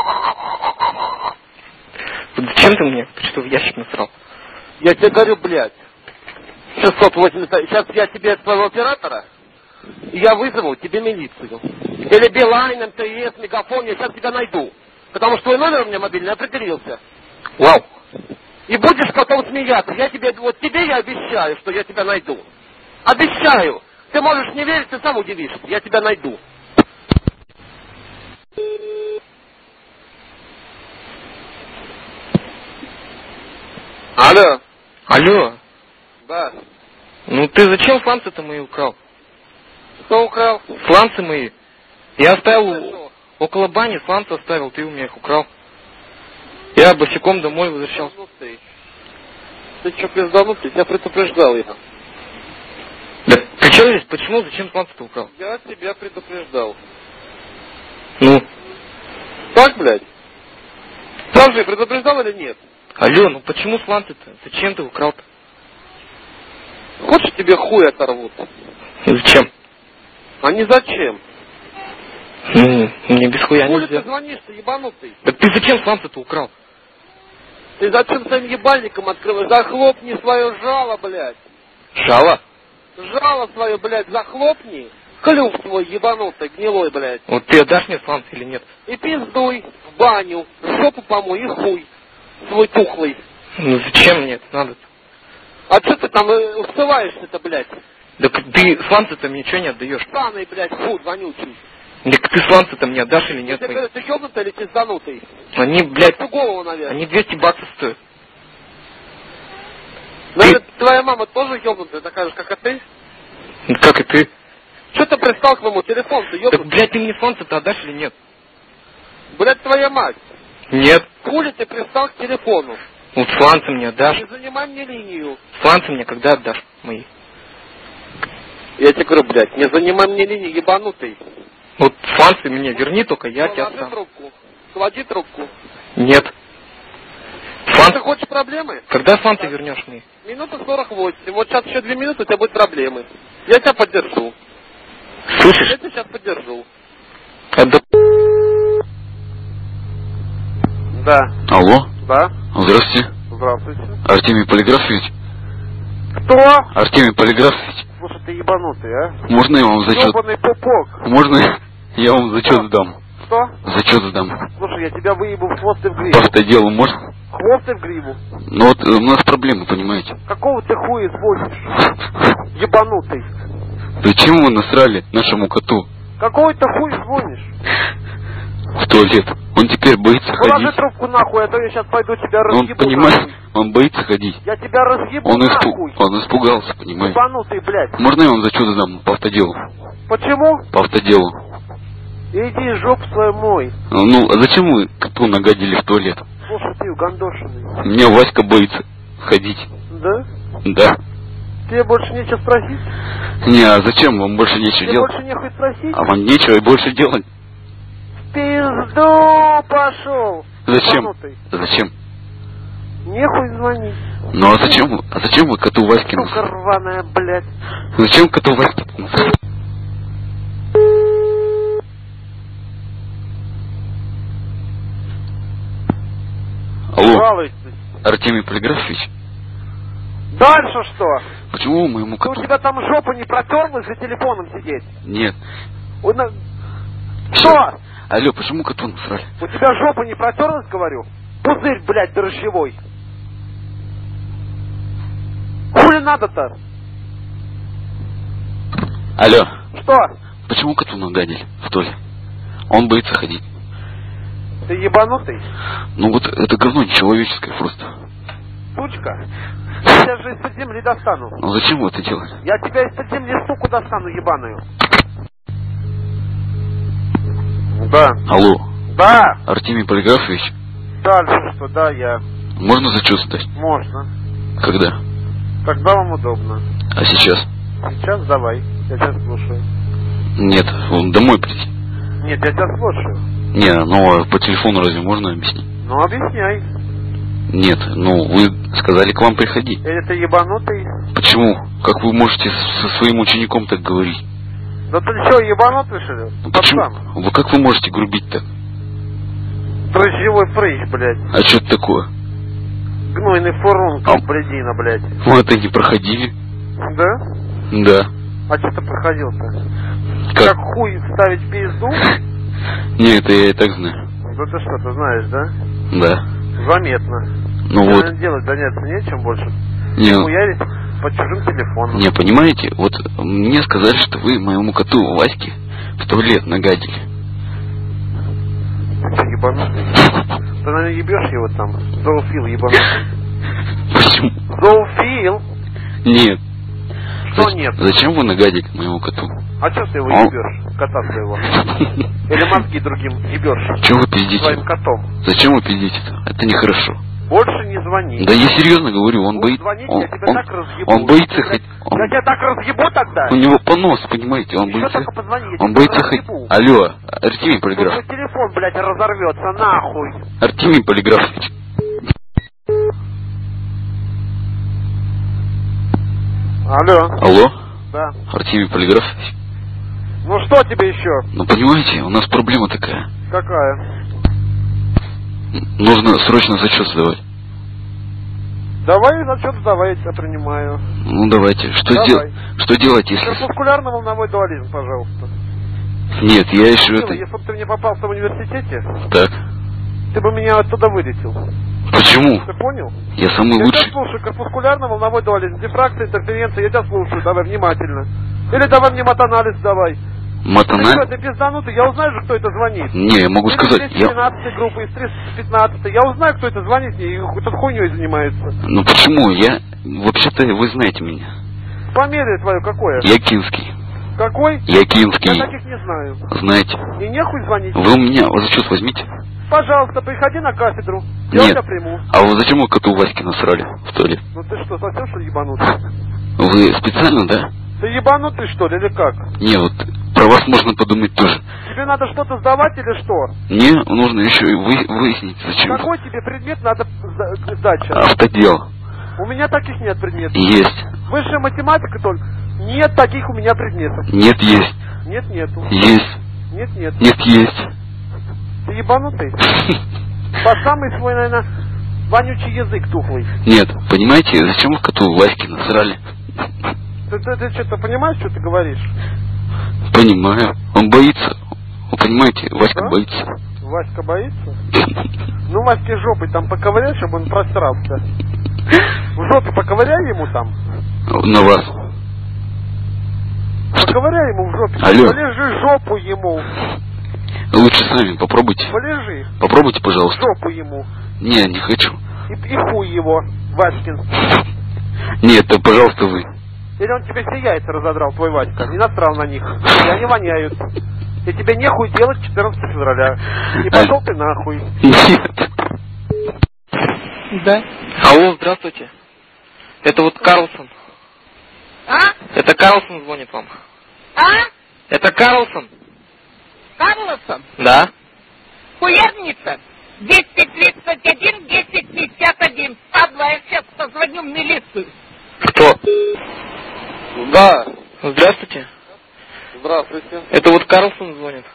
[SPEAKER 5] Вот зачем ты мне в почтовый ящик насрал?
[SPEAKER 2] Я тебе говорю, блядь. 680. Сейчас я тебе твоего оператора, и я вызову тебе милицию. Или Билайн, МТС, Мегафон, я сейчас тебя найду. Потому что твой номер у меня мобильный определился.
[SPEAKER 5] Вау.
[SPEAKER 2] И будешь потом смеяться. Я тебе, вот тебе я обещаю, что я тебя найду. Обещаю. Ты можешь не верить, ты сам удивишься. Я тебя найду. Алло.
[SPEAKER 5] Алло.
[SPEAKER 2] Да.
[SPEAKER 5] Ну ты зачем фланцы-то мои украл?
[SPEAKER 2] Кто украл?
[SPEAKER 5] Фланцы мои. Я оставил
[SPEAKER 2] Что?
[SPEAKER 5] около бани, фланцы оставил, ты у меня их украл. Я босиком домой возвращался.
[SPEAKER 2] Пизданутый. Ты что, пизданутый? Я предупреждал их.
[SPEAKER 5] Да при чем здесь? Почему? Зачем фланцы-то украл?
[SPEAKER 2] Я тебя предупреждал.
[SPEAKER 5] Ну,
[SPEAKER 2] Так, блядь? Сам же предупреждал или нет?
[SPEAKER 5] алло, ну почему фланцы-то? Зачем ты украл-то?
[SPEAKER 2] Хочешь, тебе хуй оторвут?
[SPEAKER 5] Зачем?
[SPEAKER 2] А не зачем?
[SPEAKER 5] Мне без хуя
[SPEAKER 2] Хули ты
[SPEAKER 5] нельзя.
[SPEAKER 2] звонишь, ты ебанутый?
[SPEAKER 5] Так ты зачем фланцы-то украл?
[SPEAKER 2] Ты зачем своим ебальником открываешь? Захлопни свое жало, блядь.
[SPEAKER 5] Жало?
[SPEAKER 2] Жало свое, блядь, захлопни. Клюв свой ебанутый, гнилой, блядь.
[SPEAKER 5] Вот ты отдашь мне фланцы или нет?
[SPEAKER 2] И пиздуй в баню, жопу помой и хуй свой тухлый.
[SPEAKER 5] Ну зачем мне это надо-то?
[SPEAKER 2] А что ты там усываешься-то, блядь?
[SPEAKER 5] Так ты фланцы-то мне что не отдаешь?
[SPEAKER 2] Саный, блядь, хуй вонючий.
[SPEAKER 5] Так ты фланцы-то мне отдашь или
[SPEAKER 2] Я
[SPEAKER 5] нет?
[SPEAKER 2] тебе говорю, ты ёбнутый или пизданутый?
[SPEAKER 5] Они, блядь,
[SPEAKER 2] Всю голову, наверное.
[SPEAKER 5] они 200 баксов стоят.
[SPEAKER 2] Наверное, твоя мама тоже ёбнутая, такая же, как и ты?
[SPEAKER 5] Ну, как и ты.
[SPEAKER 2] Что ты пристал к моему телефону, ты
[SPEAKER 5] Так,
[SPEAKER 2] ёбнутый?
[SPEAKER 5] блядь, ты мне фланцы-то отдашь или нет?
[SPEAKER 2] Блядь, твоя мать.
[SPEAKER 5] Нет.
[SPEAKER 2] Хули ты пристал к телефону?
[SPEAKER 5] Вот сланцы мне отдашь.
[SPEAKER 2] Не занимай мне линию.
[SPEAKER 5] Сланцы мне когда отдашь мои?
[SPEAKER 2] Я тебе говорю, блядь, не занимай мне линию, ебанутый.
[SPEAKER 5] Вот сланцы мне верни, только я тебя
[SPEAKER 2] Ложи
[SPEAKER 5] отдам.
[SPEAKER 2] трубку. Клади трубку.
[SPEAKER 5] Нет.
[SPEAKER 2] Ты
[SPEAKER 5] Сланцы...
[SPEAKER 2] хочешь проблемы?
[SPEAKER 5] Когда сланцы вернешь мне?
[SPEAKER 2] Минута 48. Вот сейчас еще 2 минуты, у тебя будут проблемы. Я тебя поддержу.
[SPEAKER 5] Слышишь?
[SPEAKER 2] Я тебя сейчас поддержу. Да.
[SPEAKER 1] Алло?
[SPEAKER 2] Да.
[SPEAKER 1] Здравствуйте.
[SPEAKER 2] Здравствуйте.
[SPEAKER 1] Артемий Полиграфович?
[SPEAKER 2] Кто?
[SPEAKER 1] Артемий Полиграфович?
[SPEAKER 2] Слушай, ты ебанутый, а?
[SPEAKER 1] Можно я вам зачет?
[SPEAKER 2] Ёбаный пупок.
[SPEAKER 1] Можно я вам зачет сдам?
[SPEAKER 2] Что?
[SPEAKER 1] Зачет сдам.
[SPEAKER 2] Слушай, я тебя выебу в хвост и в гриву.
[SPEAKER 1] По автоделу можно?
[SPEAKER 2] Хвост и в гриву.
[SPEAKER 1] Ну вот у нас проблемы, понимаете?
[SPEAKER 2] Какого ты хуя звонишь? Ебанутый.
[SPEAKER 1] Зачем вы насрали нашему коту
[SPEAKER 2] Какого ты хуй звонишь?
[SPEAKER 1] в туалет? Он теперь боится
[SPEAKER 2] Положи
[SPEAKER 1] ходить.
[SPEAKER 2] трубку нахуй, а то я сейчас пойду тебя
[SPEAKER 1] Он,
[SPEAKER 2] разъебу.
[SPEAKER 1] понимаешь,
[SPEAKER 2] нахуй.
[SPEAKER 1] он боится ходить.
[SPEAKER 2] Я тебя разъебу
[SPEAKER 1] Он
[SPEAKER 2] нахуй.
[SPEAKER 1] испугался, понимаете?
[SPEAKER 2] Ебанутый, блядь.
[SPEAKER 1] Можно я вам зачет сдам по автоделу?
[SPEAKER 2] Почему?
[SPEAKER 1] По автоделу.
[SPEAKER 2] Иди жопу свою мой.
[SPEAKER 1] Ну, а зачем вы коту нагадили в туалет?
[SPEAKER 2] Слушай, ты угандошенный.
[SPEAKER 1] Меня Васька боится ходить.
[SPEAKER 2] Да?
[SPEAKER 1] Да.
[SPEAKER 2] Тебе больше нечего спросить?
[SPEAKER 1] Не, а зачем? Вам больше нечего
[SPEAKER 2] Тебе
[SPEAKER 1] делать?
[SPEAKER 2] больше нехуй спросить?
[SPEAKER 1] А вам нечего и больше делать?
[SPEAKER 2] В пизду пошел.
[SPEAKER 1] Зачем?
[SPEAKER 2] Ебанутый.
[SPEAKER 1] Зачем?
[SPEAKER 2] Нехуй звонить.
[SPEAKER 1] Ну а зачем вы коту Ваське
[SPEAKER 2] Сука
[SPEAKER 1] насрали?
[SPEAKER 2] рваная, блядь.
[SPEAKER 1] Зачем коту Ваське насрали? Алло,
[SPEAKER 2] Жалуйся.
[SPEAKER 1] Артемий Полиграфович,
[SPEAKER 2] Дальше что?
[SPEAKER 1] почему вы моему
[SPEAKER 2] Ну, у
[SPEAKER 1] коту...
[SPEAKER 2] тебя там жопа не протерлась за телефоном сидеть?
[SPEAKER 1] Нет.
[SPEAKER 2] Ой, Что?
[SPEAKER 1] Алло, почему коту насрали?
[SPEAKER 2] У тебя жопа не протерлась, говорю? Пузырь, блядь, дрожжевой. Хули надо-то?
[SPEAKER 1] Алло,
[SPEAKER 2] Что?
[SPEAKER 1] почему коту нагадили в туалет? Он боится ходить.
[SPEAKER 2] Ты ебанутый?
[SPEAKER 1] Ну вот это говно нечеловеческое просто.
[SPEAKER 2] Сучка. Я тебя же из-под земли достану.
[SPEAKER 1] Ну зачем вы это делаете?
[SPEAKER 2] Я тебя из-под земли, суку, достану, ебаную. Да.
[SPEAKER 1] Алло,
[SPEAKER 2] Да.
[SPEAKER 1] Артемий Полиграфович,
[SPEAKER 2] Дальше что? Да, я.
[SPEAKER 1] можно зачет сдать?
[SPEAKER 2] Можно.
[SPEAKER 1] Когда?
[SPEAKER 2] Когда вам удобно.
[SPEAKER 1] А сейчас?
[SPEAKER 2] Сейчас давай. Я тебя слушаю.
[SPEAKER 1] Нет, вон домой прийти.
[SPEAKER 2] Нет, я тебя слушаю.
[SPEAKER 1] Не, ну а по телефону разве можно объяснить?
[SPEAKER 2] Ну, объясняй.
[SPEAKER 1] Нет, ну вы сказали к вам приходить.
[SPEAKER 2] Или ты ебанутый?
[SPEAKER 1] Почему? Как вы можете со своим учеником так говорить?
[SPEAKER 2] Да ты что, ебанутый, что ли?
[SPEAKER 1] Ну, почему?
[SPEAKER 2] Пацан.
[SPEAKER 1] Как вы можете грубить так?
[SPEAKER 2] Дрожжевой прыщ, блядь.
[SPEAKER 1] А что это такое?
[SPEAKER 2] Гнойный фурун,
[SPEAKER 1] А.
[SPEAKER 2] блядина, блядь.
[SPEAKER 1] Вы это не проходили?
[SPEAKER 2] Да?
[SPEAKER 1] Да.
[SPEAKER 2] А что ты проходил-то?
[SPEAKER 1] Как?
[SPEAKER 2] Как хуй вставить в пизду?
[SPEAKER 1] Не, это я и так знаю.
[SPEAKER 2] Да ты что, ты знаешь, да?
[SPEAKER 1] Да.
[SPEAKER 2] Заметно.
[SPEAKER 1] Ну
[SPEAKER 2] Тебе,
[SPEAKER 1] вот.
[SPEAKER 2] наверное, делать заняться нечем больше.
[SPEAKER 1] Не,
[SPEAKER 2] Хуярить по чужим телефонам.
[SPEAKER 1] не, понимаете, вот мне сказали, что вы моему коту Ваське в туалет нагадили.
[SPEAKER 2] Ты что, ебанутый? Ты, наверное, ебешь его там. Зоофил ебанутый.
[SPEAKER 1] Почему?
[SPEAKER 2] Зоофил?
[SPEAKER 1] Нет.
[SPEAKER 2] Что нет?
[SPEAKER 1] Зачем вы нагадили моему коту?
[SPEAKER 2] А что ты его
[SPEAKER 1] Он-
[SPEAKER 2] ебешь? Кота своего. Или мозги другим ебешь?
[SPEAKER 1] Чего вы пиздите?
[SPEAKER 2] Своим котом.
[SPEAKER 1] Зачем вы пиздите-то? Это нехорошо.
[SPEAKER 2] Больше не звони.
[SPEAKER 1] Да я серьезно говорю, он
[SPEAKER 2] Будешь
[SPEAKER 1] боится.
[SPEAKER 2] звонить, я тебя так разъебу.
[SPEAKER 1] Он боится
[SPEAKER 2] Я
[SPEAKER 1] ходить.
[SPEAKER 2] тебя так разъебу тогда.
[SPEAKER 1] У него понос, понимаете, он
[SPEAKER 2] Еще
[SPEAKER 1] боится.
[SPEAKER 2] только позвони, я
[SPEAKER 1] Он
[SPEAKER 2] тебя
[SPEAKER 1] боится ходить.
[SPEAKER 2] разъебу.
[SPEAKER 1] Алло, Артемий
[SPEAKER 2] Тут
[SPEAKER 1] Полиграф.
[SPEAKER 2] твой телефон, блядь, разорвется, нахуй.
[SPEAKER 1] Артемий Полиграфович.
[SPEAKER 2] Алло.
[SPEAKER 1] Алло,
[SPEAKER 2] Да.
[SPEAKER 1] Артемий Полиграфович.
[SPEAKER 2] Ну что тебе еще?
[SPEAKER 1] Ну понимаете, у нас проблема такая.
[SPEAKER 2] Какая?
[SPEAKER 1] Нужно срочно зачет сдавать.
[SPEAKER 2] Давай зачет сдавай, я тебя принимаю.
[SPEAKER 1] Ну давайте. Что,
[SPEAKER 2] Давай.
[SPEAKER 1] что делать, если...
[SPEAKER 2] Корпускулярно-волновой дуализм, пожалуйста.
[SPEAKER 1] Нет, я еще
[SPEAKER 2] Милый,
[SPEAKER 1] это...
[SPEAKER 2] если бы ты мне попался в университете,
[SPEAKER 1] Так.
[SPEAKER 2] ты бы меня оттуда вылетел.
[SPEAKER 1] Почему?
[SPEAKER 2] Ты понял?
[SPEAKER 1] Я самый
[SPEAKER 2] Я
[SPEAKER 1] лучший.
[SPEAKER 2] тебя слушаю, корпускулярно-волновой дуализм, дифракция, интерференция, я тебя слушаю, давай внимательно. Или давай мне матанализ давай. Ты
[SPEAKER 1] Матана?
[SPEAKER 2] что, ты пизданутый? Я узнаю же, кто это звонит.
[SPEAKER 1] Не, я могу
[SPEAKER 2] Или
[SPEAKER 1] сказать.
[SPEAKER 2] из 13 группы, из 315. Я узнаю, кто это звонит мне и тут хуйней занимается.
[SPEAKER 1] Ну почему? Я... Вообще-то вы знаете меня.
[SPEAKER 2] Фамилия твоя какое?
[SPEAKER 1] Якинский.
[SPEAKER 2] Какой?
[SPEAKER 1] Якинский.
[SPEAKER 2] Я таких не знаю.
[SPEAKER 1] Знаете.
[SPEAKER 2] И нехуй звонить.
[SPEAKER 1] Вы у меня зачет возьмите.
[SPEAKER 2] Пожалуйста, приходи на кафедру. Я
[SPEAKER 1] Нет.
[SPEAKER 2] тебя приму.
[SPEAKER 1] А вы зачем вы коту Ваське насрали в туалет?
[SPEAKER 2] Ну ты что, совсем что ли ебанутый?
[SPEAKER 1] Вы специально, да?
[SPEAKER 2] Ты ебанутый что ли, или как?
[SPEAKER 1] Не, вот про вас можно подумать тоже.
[SPEAKER 2] Тебе надо что-то сдавать или что?
[SPEAKER 1] Мне нужно еще и выяснить, зачем.
[SPEAKER 2] Какой тебе предмет надо сдать сейчас?
[SPEAKER 1] Автодел.
[SPEAKER 2] У меня таких нет предметов.
[SPEAKER 1] Есть.
[SPEAKER 2] Высшая математика только. Нет таких у меня предметов.
[SPEAKER 1] Нет, есть.
[SPEAKER 2] Нет, нету.
[SPEAKER 1] Есть.
[SPEAKER 2] Нет, нет.
[SPEAKER 1] Нет, есть.
[SPEAKER 2] Ты ебанутый? По самый свой, наверное, вонючий язык тухлый.
[SPEAKER 1] Нет, понимаете, зачем вы коту Ваське насрали?
[SPEAKER 2] Ты что-то понимаешь, что ты говоришь?
[SPEAKER 1] Понимаю. Он боится. Вы понимаете, Васька
[SPEAKER 2] Да?
[SPEAKER 1] боится.
[SPEAKER 2] Васька боится? Ну, Ваське жопой там поковыряй, чтобы он просрался. В жопе поковыряй ему там.
[SPEAKER 1] На вас.
[SPEAKER 2] Поковыряй ему в жопе.
[SPEAKER 1] Алло.
[SPEAKER 2] Полежи жопу ему.
[SPEAKER 1] Лучше сами попробуйте.
[SPEAKER 2] Полежи.
[SPEAKER 1] Попробуйте, пожалуйста.
[SPEAKER 2] Жопу ему.
[SPEAKER 1] Не, не хочу.
[SPEAKER 2] И хуй его, Васькин.
[SPEAKER 1] Нет, да, пожалуйста, вы.
[SPEAKER 2] Или он тебе все яйца разодрал, твой Васька, и насрал на них. И они воняют. И тебе нехуй делать 14 февраля. И пошел ты нахуй.
[SPEAKER 1] Нет.
[SPEAKER 5] Да. Алло, здравствуйте. Это вот Карлсон.
[SPEAKER 6] А?
[SPEAKER 5] Это Карлсон звонит вам.
[SPEAKER 6] А?
[SPEAKER 5] Это Карлсон.
[SPEAKER 6] Карлсон?
[SPEAKER 5] Да.
[SPEAKER 6] Хуярница? 231 1051. Падла, я сейчас позвоню в милицию.
[SPEAKER 5] Кто?
[SPEAKER 2] Да.
[SPEAKER 5] Здравствуйте.
[SPEAKER 2] Здравствуйте.
[SPEAKER 5] Это вот Карлсон звонит.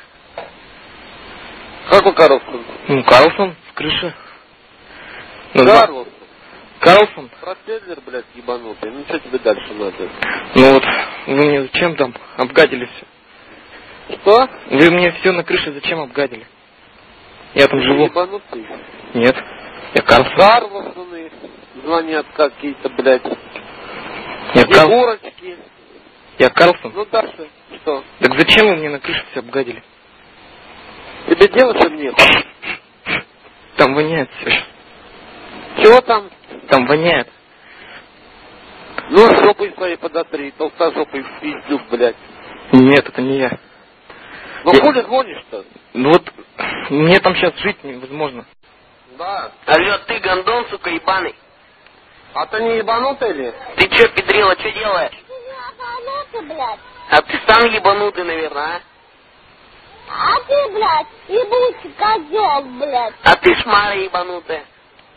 [SPEAKER 2] Какой Карлсон?
[SPEAKER 5] Ну, Карлсон с крыши. Ну, да.
[SPEAKER 2] Карлсон.
[SPEAKER 5] Карлсон.
[SPEAKER 2] Ростетлер, блядь, ебанутый. Ну что тебе дальше надо?
[SPEAKER 5] Ну вот, вы мне зачем там обгадили все?
[SPEAKER 2] Что?
[SPEAKER 5] Вы мне все на крыше зачем обгадили? Я там живу.
[SPEAKER 2] Ебанутый.
[SPEAKER 5] Нет. Я Карлсон.
[SPEAKER 2] Карлсоны звонят какие-то, блядь.
[SPEAKER 5] Я Карлсон.
[SPEAKER 2] Егорочки.
[SPEAKER 5] Я Карлсон.
[SPEAKER 2] Ну дальше что?
[SPEAKER 5] Так зачем вы мне на крыше все обгадили?
[SPEAKER 2] Тебе делать им нет?
[SPEAKER 5] Там воняет все.
[SPEAKER 2] Чего там?
[SPEAKER 5] Там воняет.
[SPEAKER 2] Ну, жопой своей подотри, толстожопой пиздюк, блядь.
[SPEAKER 5] Нет, это не я.
[SPEAKER 2] Ну,
[SPEAKER 5] Я-
[SPEAKER 2] хули гонишь-то?
[SPEAKER 5] Ну вот, мне там сейчас жить невозможно.
[SPEAKER 2] Да.
[SPEAKER 3] Алло, ты гондон, сука, ебаный.
[SPEAKER 2] А ты не ебанутый ли?
[SPEAKER 3] Ты чё, педрила, чё делаешь?
[SPEAKER 6] Ебанутый, блядь.
[SPEAKER 3] А ты сам ебанутый, наверное, а?
[SPEAKER 6] А ты, блядь, ебучий козел, блядь.
[SPEAKER 3] А ты шмара ебанутая.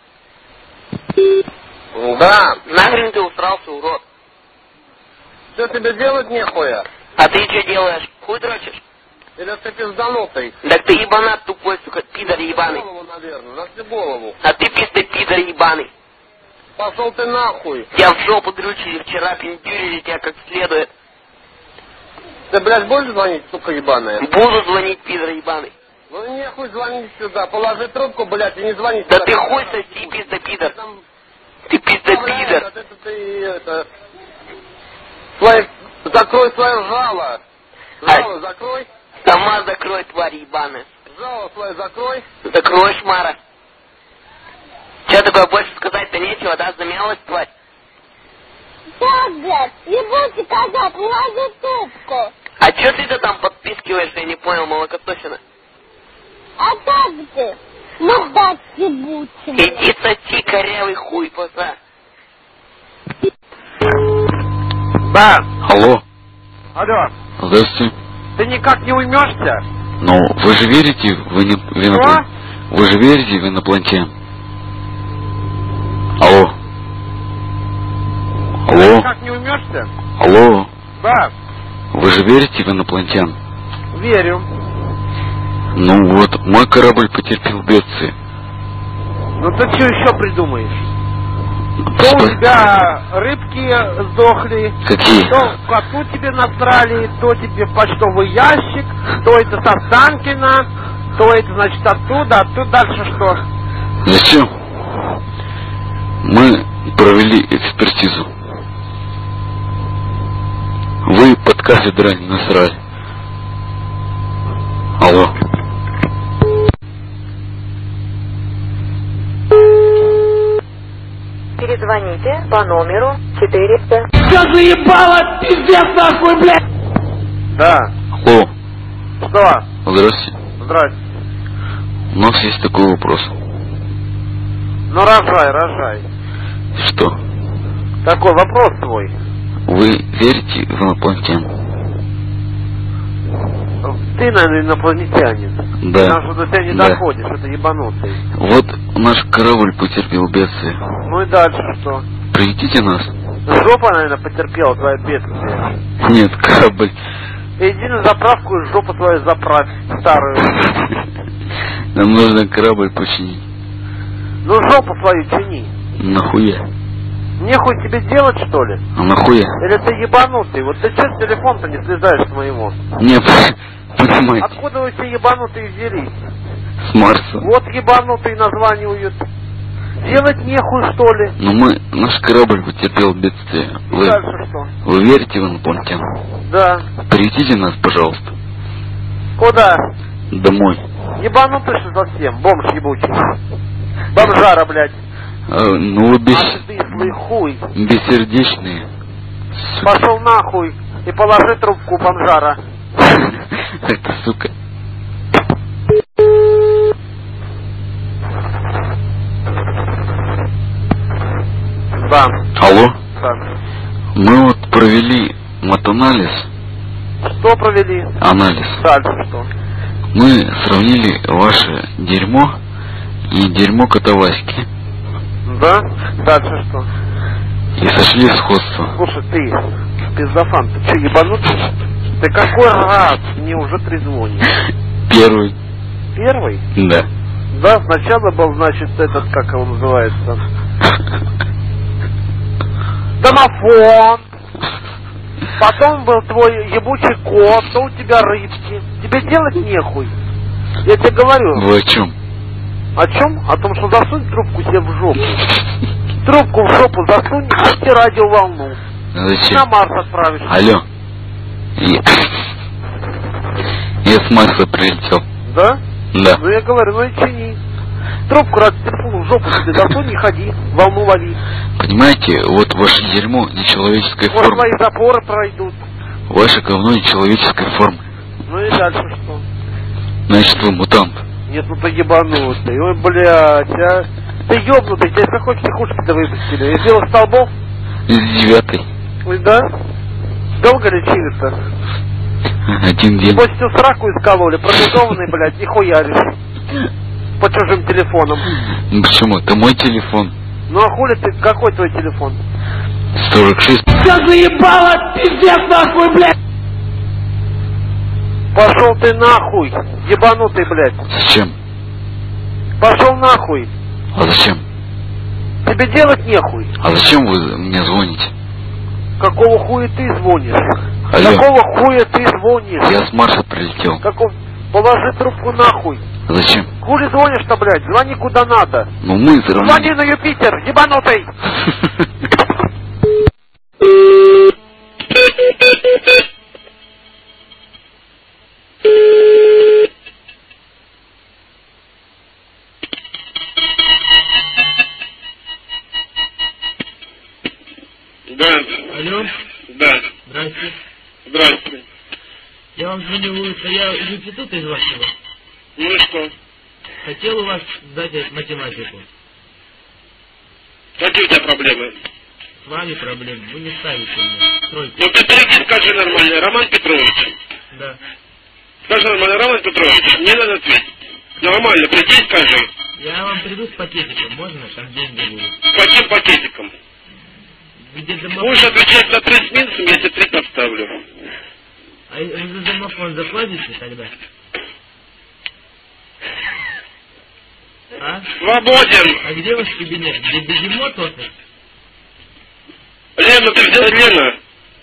[SPEAKER 2] Да.
[SPEAKER 3] Нахрен ты усрался, урод?
[SPEAKER 2] Что тебе делать нехуя?
[SPEAKER 3] А ты чё делаешь? Хуй дрочишь?
[SPEAKER 2] Или ты пизданутый?
[SPEAKER 3] Так ты ебанат тупой, сука, пидор ебаный.
[SPEAKER 2] Голову, наверное, на всю голову.
[SPEAKER 3] А ты пидор ебаный.
[SPEAKER 2] Пошел ты нахуй.
[SPEAKER 3] Тебя в жопу дрючили вчера, пиндюрили тебя как следует.
[SPEAKER 2] Ты, блядь, будешь звонить, сука ебаная?
[SPEAKER 3] Буду звонить, пидор ебаный.
[SPEAKER 2] Ну нехуй звонить сюда, положи трубку, блядь, и не звони
[SPEAKER 3] Да
[SPEAKER 2] сюда.
[SPEAKER 3] ты хуй соси, пизда-пидор.
[SPEAKER 2] Там
[SPEAKER 3] Ты пизда-пидор.
[SPEAKER 2] это ты, это... Закрой свое жало. Жало закрой.
[SPEAKER 3] Сама закрой, тварь ебаная.
[SPEAKER 2] Жало свое закрой.
[SPEAKER 3] Закрой, шмара. Че такое, больше сказать-то нечего, да? Замялась, тварь?
[SPEAKER 6] Так, блядь, ебучий козел, положи трубку.
[SPEAKER 3] А че ты-то там подпискиваешь, я не понял, молокотосина?
[SPEAKER 6] А так ты, мудак ебучий.
[SPEAKER 3] Иди соси, корявый хуй, поса.
[SPEAKER 2] Да.
[SPEAKER 1] Алло.
[SPEAKER 2] Алло.
[SPEAKER 1] Здравствуйте.
[SPEAKER 2] Ты никак не уймешься?
[SPEAKER 1] Ну, вы же верите в инопланетян? Вы же верите в инопланетян? Алло. Алло.
[SPEAKER 2] Никак не уймешься?
[SPEAKER 1] Алло.
[SPEAKER 2] Да.
[SPEAKER 1] Вы же верите в инопланетян?
[SPEAKER 2] Верю.
[SPEAKER 1] Ну вот, мой корабль потерпел бедствие.
[SPEAKER 2] Ну ты что еще придумаешь? То у тебя рыбки сдохли,
[SPEAKER 1] Какие?
[SPEAKER 2] то коту тебе насрали, то тебе в почтовый ящик, то это с Останкина, то это значит оттуда, а тут дальше что?
[SPEAKER 1] Зачем? Мы провели экспертизу. Вы под кафедрой не насрали. Алло.
[SPEAKER 7] Перезвоните по номеру 400.
[SPEAKER 2] Все заебало, пиздец нахуй, блядь! Да.
[SPEAKER 1] Алло.
[SPEAKER 2] Что?
[SPEAKER 1] Здравствуйте.
[SPEAKER 2] Здрасте.
[SPEAKER 1] У нас есть такой вопрос.
[SPEAKER 2] Ну рожай.
[SPEAKER 1] Что?
[SPEAKER 2] Такой вопрос твой.
[SPEAKER 1] Вы верите в инопланетян?
[SPEAKER 2] Ты, наверное, инопланетянин.
[SPEAKER 1] Да.
[SPEAKER 2] Потому что до тебя не
[SPEAKER 1] Да.
[SPEAKER 2] доходишь, это ебанутый.
[SPEAKER 1] Вот наш корабль потерпел бедствие.
[SPEAKER 2] Ну и дальше что?
[SPEAKER 1] Приведите нас.
[SPEAKER 2] Жопа, наверное, потерпела твое бедствие.
[SPEAKER 1] Нет, корабль.
[SPEAKER 2] Иди на заправку и жопу твою заправь, старую.
[SPEAKER 1] Нам нужно корабль починить.
[SPEAKER 2] Ну жопу свою чини.
[SPEAKER 1] Нахуя?
[SPEAKER 2] Нехуй тебе делать, что ли?
[SPEAKER 1] А нахуя?
[SPEAKER 2] Или ты ебанутый? Вот ты что с телефон-то не слезаешь с моего?
[SPEAKER 1] Не, понимаете,
[SPEAKER 2] Откуда вы все ебанутые взялись?
[SPEAKER 1] с Марса.
[SPEAKER 2] Вот ебанутые названивают. Делать нехуй, что ли?
[SPEAKER 1] Но наш корабль потерпел бедствие.
[SPEAKER 2] И дальше что?
[SPEAKER 1] Вы верите в инопланетян?
[SPEAKER 2] Да.
[SPEAKER 1] Приведите нас, пожалуйста,
[SPEAKER 2] Куда?
[SPEAKER 1] домой.
[SPEAKER 2] Ебанутый что совсем? Бомж ебучий. Бомжара, блядь.
[SPEAKER 1] Ну вы
[SPEAKER 2] Отвислый хуй.
[SPEAKER 1] бессердечные. Сука.
[SPEAKER 2] Пошел нахуй и положи трубку, бомжара.
[SPEAKER 1] Это сука.
[SPEAKER 2] Да.
[SPEAKER 1] Алло?
[SPEAKER 2] Да.
[SPEAKER 1] Мы вот провели матанализ.
[SPEAKER 2] Что провели?
[SPEAKER 1] Анализ.
[SPEAKER 2] Дальше что?
[SPEAKER 1] Мы сравнили ваше дерьмо и дерьмо кота Васьки.
[SPEAKER 2] Да? Дальше что?
[SPEAKER 1] И сошли сходство.
[SPEAKER 2] Слушай, ты, пиздофан, ты что, ебанутый? Ты какой раз мне уже трезвонишь?
[SPEAKER 1] Первый.
[SPEAKER 2] Первый?
[SPEAKER 1] Да.
[SPEAKER 2] Да, сначала был, значит, этот, как его называется? Домофон. Потом был твой ебучий кот, то у тебя рыбки. Тебе делать нехуй. Я тебе говорю.
[SPEAKER 1] Вы о чем?
[SPEAKER 2] О чем? О том, что засунь трубку себе в жопу. Трубку в жопу засунь и пусти радиоволну.
[SPEAKER 1] Зачем?
[SPEAKER 2] На Марс отправишь.
[SPEAKER 1] Алло. Я с Марса прилетел.
[SPEAKER 2] Да?
[SPEAKER 1] Да.
[SPEAKER 2] Ну я говорю, ну и чини. Трубку раз телефон в жопу себе засунь и ходи, волну лови.
[SPEAKER 1] Понимаете, вот ваше дерьмо нечеловеческой
[SPEAKER 2] Может,
[SPEAKER 1] формы.
[SPEAKER 2] твои запоры пройдут.
[SPEAKER 1] Ваше говно нечеловеческой формы.
[SPEAKER 2] Ну и дальше что?
[SPEAKER 1] Значит, вы мутант.
[SPEAKER 2] Нет, ну ты ебанутый. Ой, блядь, а. Ты ебнутый, тебя если хочешь, психушки-то выпустили. Из белых столбов?
[SPEAKER 1] Из 9-й.
[SPEAKER 2] Ой, да? Долго лечили-то?
[SPEAKER 1] 1 день.
[SPEAKER 2] После всю сраку искололи, промедованный, блядь, и хуяришь. По чужим телефонам.
[SPEAKER 1] Ну почему? Это мой телефон.
[SPEAKER 2] Ну а хули ты, какой твой телефон?
[SPEAKER 1] 46.
[SPEAKER 2] Все заебало, пиздец нахуй, блядь! Пошел ты нахуй, ебанутый, блядь.
[SPEAKER 1] Зачем?
[SPEAKER 2] Пошел нахуй.
[SPEAKER 1] А зачем?
[SPEAKER 2] Тебе делать нехуй.
[SPEAKER 1] А зачем вы мне звоните?
[SPEAKER 2] Какого хуя ты звонишь?
[SPEAKER 1] Алло.
[SPEAKER 2] Какого хуя ты звонишь?
[SPEAKER 1] Я с Марса прилетел.
[SPEAKER 2] Каков... Положи трубку нахуй.
[SPEAKER 1] Зачем?
[SPEAKER 2] Хули звонишь-то, блядь? Звони куда надо.
[SPEAKER 1] Ну мы
[SPEAKER 2] Звони на Юпитер, ебанутый!
[SPEAKER 4] Да.
[SPEAKER 5] Алло?
[SPEAKER 4] Да.
[SPEAKER 5] Здрасте.
[SPEAKER 4] Здравствуйте.
[SPEAKER 5] Я вам звоню, я из института из вашего.
[SPEAKER 4] Ну и что?
[SPEAKER 5] Хотел у вас сдать математику.
[SPEAKER 4] Какие у тебя проблемы?
[SPEAKER 5] С вами проблем. Вы не ставите мне. Тройку.
[SPEAKER 4] Ну ты приди, скажи нормально. Роман Петрович.
[SPEAKER 5] Да.
[SPEAKER 4] Скажи нормально, Роман Петрович. Мне надо ответить. Нормально, приди и скажи.
[SPEAKER 5] Я вам приду с пакетиком, можно? Там деньги будут.
[SPEAKER 4] Каким пакетиком?
[SPEAKER 5] Где домофон?
[SPEAKER 4] Будешь отвечать на 3 с минусом, я тебе 3 подставлю.
[SPEAKER 5] А вы за домофон заплатите тогда? А?
[SPEAKER 4] Свободен.
[SPEAKER 5] А где ваш кабинет? Где бегемот офис?
[SPEAKER 4] Лена, ты взял Лена?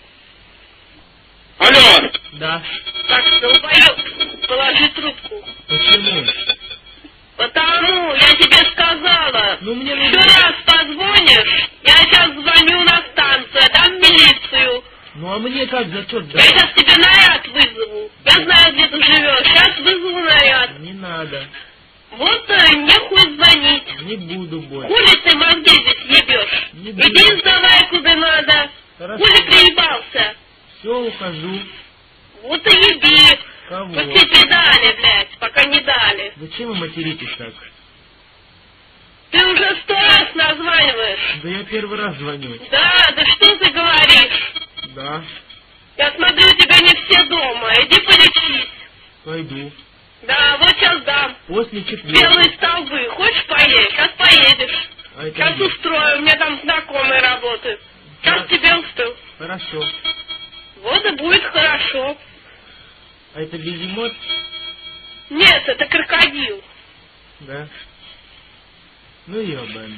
[SPEAKER 4] Алло.
[SPEAKER 5] Да.
[SPEAKER 3] Так, долбоёб, положи трубку.
[SPEAKER 5] Почему?
[SPEAKER 3] Потому, я тебе сказала.
[SPEAKER 5] Ну мне
[SPEAKER 3] Еще
[SPEAKER 5] нужно...
[SPEAKER 3] раз позвонишь, я сейчас звоню на станцию, дам милицию.
[SPEAKER 5] Ну а мне как зачет
[SPEAKER 3] Я
[SPEAKER 5] дать?
[SPEAKER 3] сейчас тебе наряд вызову. Я знаю, где ты живешь. Сейчас вызову наряд.
[SPEAKER 5] Не надо.
[SPEAKER 3] Вот нехуй звонить.
[SPEAKER 5] Не буду больше.
[SPEAKER 3] Хули ты мозги здесь ебешь?
[SPEAKER 5] Не буду.
[SPEAKER 3] Иди сдавай куда надо.
[SPEAKER 5] Хорошо.
[SPEAKER 3] Хули приебался?
[SPEAKER 5] Все, ухожу.
[SPEAKER 3] Вот и еби.
[SPEAKER 8] Кого?
[SPEAKER 3] Пусть тебе дали, блядь, пока не дали.
[SPEAKER 8] Зачем вы материтесь так?
[SPEAKER 3] Ты уже 100 раз названиваешь.
[SPEAKER 8] Да я первый раз звоню.
[SPEAKER 3] Да что ты говоришь?
[SPEAKER 8] Да.
[SPEAKER 3] Я смотрю, у тебя не все дома. Иди полечись.
[SPEAKER 8] Пойду.
[SPEAKER 3] Да, вот сейчас дам.
[SPEAKER 8] После четверга.
[SPEAKER 3] Белые столбы. Хочешь поесть? Сейчас поедешь.
[SPEAKER 8] А это
[SPEAKER 3] Сейчас
[SPEAKER 8] где?
[SPEAKER 3] устрою. У меня там знакомые работают. Сейчас
[SPEAKER 8] Да.
[SPEAKER 3] тебе устрою.
[SPEAKER 8] Хорошо.
[SPEAKER 3] Вот и будет хорошо.
[SPEAKER 8] А это бегемот?
[SPEAKER 3] Нет, это крокодил.
[SPEAKER 8] Да. Ну ебаный.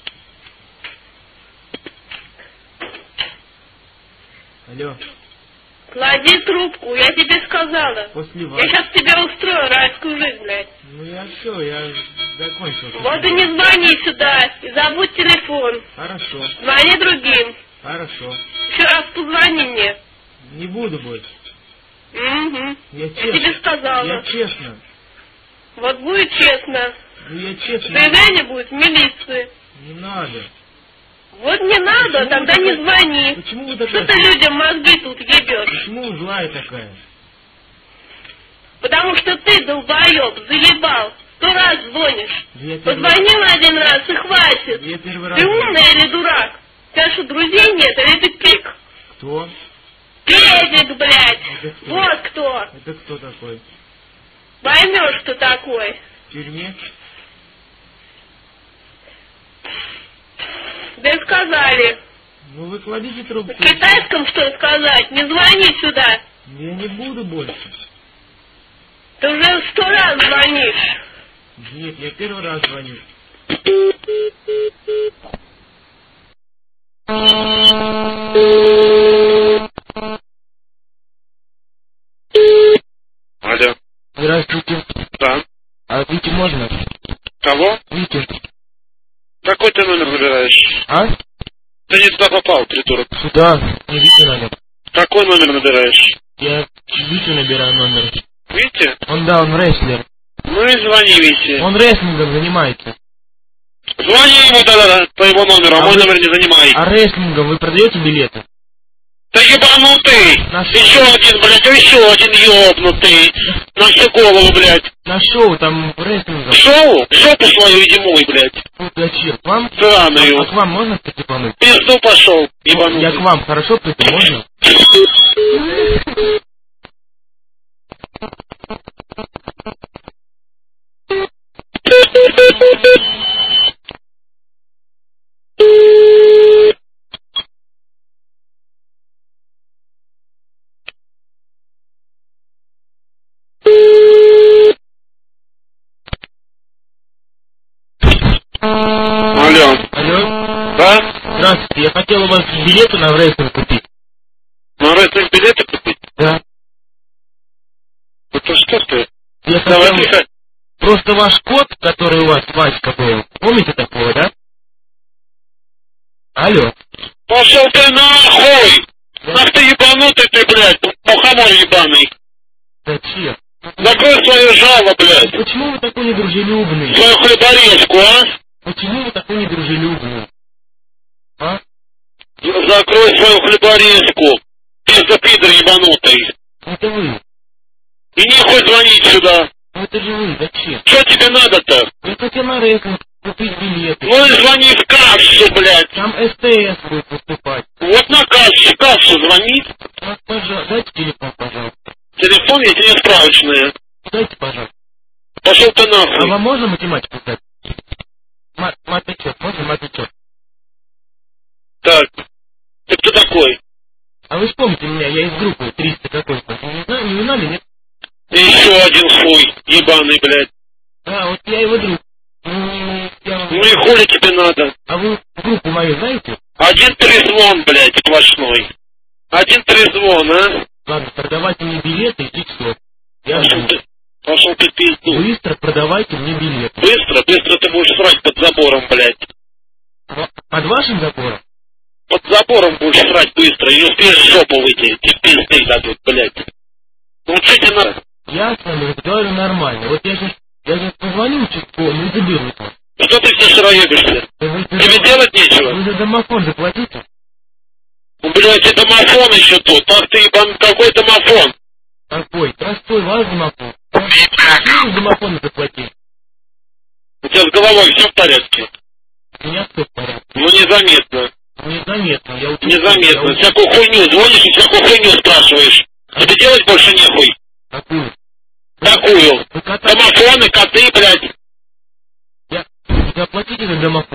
[SPEAKER 8] Алло.
[SPEAKER 3] Клади трубку, я тебе сказала.
[SPEAKER 8] После вас.
[SPEAKER 3] Я сейчас тебе устрою райскую жизнь, блядь.
[SPEAKER 8] Ну я все, я закончил.
[SPEAKER 3] Вот и не звони сюда. И забудь телефон.
[SPEAKER 8] Хорошо.
[SPEAKER 3] Звони другим.
[SPEAKER 8] Хорошо.
[SPEAKER 3] Еще раз позвони мне.
[SPEAKER 8] Не буду больше.
[SPEAKER 3] Угу.
[SPEAKER 8] Я
[SPEAKER 3] тебе сказала.
[SPEAKER 8] Я честно.
[SPEAKER 3] Вот будет честно.
[SPEAKER 8] Ну я честно.
[SPEAKER 3] Заявление будет в милиции.
[SPEAKER 8] Не надо.
[SPEAKER 3] Вот не надо,
[SPEAKER 8] Почему
[SPEAKER 3] тогда
[SPEAKER 8] вы
[SPEAKER 3] не
[SPEAKER 8] такая-
[SPEAKER 3] звони.
[SPEAKER 8] Почему вы
[SPEAKER 3] Что
[SPEAKER 8] такая?
[SPEAKER 3] ты людям мозги тут ебешь?
[SPEAKER 8] Почему вы злая такая?
[SPEAKER 3] Потому что ты, долбоеб, заебал. 100 раз звонишь.
[SPEAKER 8] Да я первый
[SPEAKER 3] Позвонил один раз и хватит.
[SPEAKER 8] Я первый раз.
[SPEAKER 3] Ты умный или дурак? У тебя что, друзей нет или ты пик?
[SPEAKER 8] Кто?
[SPEAKER 3] Педик, блядь.
[SPEAKER 8] Это кто?
[SPEAKER 3] Вот кто.
[SPEAKER 8] Это кто такой?
[SPEAKER 3] Поймешь, кто такой.
[SPEAKER 8] В тюрьме?
[SPEAKER 3] Да и сказали.
[SPEAKER 8] Ну вы кладите трубку.
[SPEAKER 3] На китайском что сказать? Не звони сюда.
[SPEAKER 8] Я не буду больше.
[SPEAKER 3] Ты уже 100 раз звонишь.
[SPEAKER 8] Нет, я первый раз звоню.
[SPEAKER 2] Алло.
[SPEAKER 8] Здравствуйте.
[SPEAKER 2] Да.
[SPEAKER 8] А Вите можно?
[SPEAKER 2] Кого?
[SPEAKER 8] Вите.
[SPEAKER 2] Какой ты номер набираешь?
[SPEAKER 8] А?
[SPEAKER 2] Ты не туда попал, придурок.
[SPEAKER 8] Сюда. Не Вите надо.
[SPEAKER 2] Какой номер набираешь?
[SPEAKER 8] Я Вите набираю номер.
[SPEAKER 2] Витя?
[SPEAKER 8] Он рестлер.
[SPEAKER 2] Ну и звони, Витя.
[SPEAKER 8] Он рестлингом занимается.
[SPEAKER 2] Звони ему тогда по его номеру, а мой
[SPEAKER 8] вы-
[SPEAKER 2] номер не занимай.
[SPEAKER 8] А рестлингом вы продаете билеты?
[SPEAKER 2] Да ебанутый!
[SPEAKER 8] На
[SPEAKER 2] Еще один, блядь, еще один ебнутый. На всю голову, блядь.
[SPEAKER 8] На шоу там рестлингом.
[SPEAKER 2] Шоу? Жопу свою иди мой, блядь.
[SPEAKER 8] Ну, зачем? К вам?
[SPEAKER 2] Сраную.
[SPEAKER 8] А к вам можно прийти помыть?
[SPEAKER 2] Пизду пошел, ебанутый.
[SPEAKER 8] Я к вам хорошо прийти, можно?
[SPEAKER 2] Алло.
[SPEAKER 8] Алло?
[SPEAKER 2] Да?
[SPEAKER 8] Здравствуйте, я хотел у вас билеты на рестлинг купить.
[SPEAKER 2] На рестлинг билеты купить?
[SPEAKER 8] Да.
[SPEAKER 2] Это что ты?
[SPEAKER 8] Я
[SPEAKER 2] Давай,
[SPEAKER 8] хотел...
[SPEAKER 2] тихо.
[SPEAKER 8] Просто ваш кот, который у вас, Васька был, помните такого, да? Алло.
[SPEAKER 2] Пошел ты нахуй! Ах ты ебанутый ты, блядь, мухомор ебаный.
[SPEAKER 8] Зачем?
[SPEAKER 2] Закрой свое жало, блядь.
[SPEAKER 8] Почему вы такой недружелюбный?
[SPEAKER 2] Свою хлеборезку, а?
[SPEAKER 8] Почему вы такой недружелюбный? А?
[SPEAKER 2] Закрой свою хлеборезку. Пизда-пидор ебанутый.
[SPEAKER 8] Это вы.
[SPEAKER 2] И нехуй звонить сюда.
[SPEAKER 8] Ну это же вы, зачем?
[SPEAKER 2] Что тебе надо-то?
[SPEAKER 8] Я хотел на рестлинг купить билеты.
[SPEAKER 2] Ну и звони в кассу, блядь.
[SPEAKER 8] Там СТС будет выступать.
[SPEAKER 2] Вот на кассу, в кассу звони.
[SPEAKER 8] Ну, пожалуйста, дайте телефон, пожалуйста.
[SPEAKER 2] Телефон я тебе справочная.
[SPEAKER 8] Дайте, пожалуйста.
[SPEAKER 2] Пошел ты
[SPEAKER 8] А
[SPEAKER 2] нахуй.
[SPEAKER 8] вам можно математику дать? Маточет, можно маточет?
[SPEAKER 2] Так. Ты кто такой?
[SPEAKER 8] А вы вспомните меня, я из группы 300 какой-то. Не знаю, не узнали, нет?
[SPEAKER 2] И еще один хуй, ебаный, блядь.
[SPEAKER 8] Да, вот я его друг. Ну,
[SPEAKER 2] Ну и хули тебе надо?
[SPEAKER 8] А вы группу мою знаете?
[SPEAKER 2] Один трезвон, блядь, сплошной. Один трезвон, а?
[SPEAKER 8] Ладно, продавайте мне билеты и все. Я жду.
[SPEAKER 2] Пошел ты пизду.
[SPEAKER 8] Быстро продавайте мне билеты.
[SPEAKER 2] Быстро ты будешь срать под забором, блядь.
[SPEAKER 8] Под вашим забором?
[SPEAKER 2] Под забором будешь срать быстро, и не успеешь жопу вытереть, и пизды дадут, блядь. Ну что тебе надо?
[SPEAKER 8] Я с вами разговариваю нормально. Вот я сейчас позвоню участковому и заберу вас.
[SPEAKER 2] Что ты все шароебишься? Тебе делать нечего?
[SPEAKER 8] Вы за домофон заплатите?
[SPEAKER 2] Ну, блядь, и домофон еще тут. Ах ты ебан, какой домофон?
[SPEAKER 8] Какой? Простой, ваш домофон. Какие домофоны заплатили?
[SPEAKER 4] У тебя с головой все в порядке?
[SPEAKER 8] У меня все в порядке.
[SPEAKER 4] Ну, незаметно.
[SPEAKER 8] Незаметно. Я
[SPEAKER 4] Незаметно. Всякую хуйню звонишь и всякую хуйню спрашиваешь. Тебе делать больше нехуй?
[SPEAKER 8] Какую?
[SPEAKER 4] Такую. Домофоны, коты, блядь.
[SPEAKER 8] Заплатите за домофон.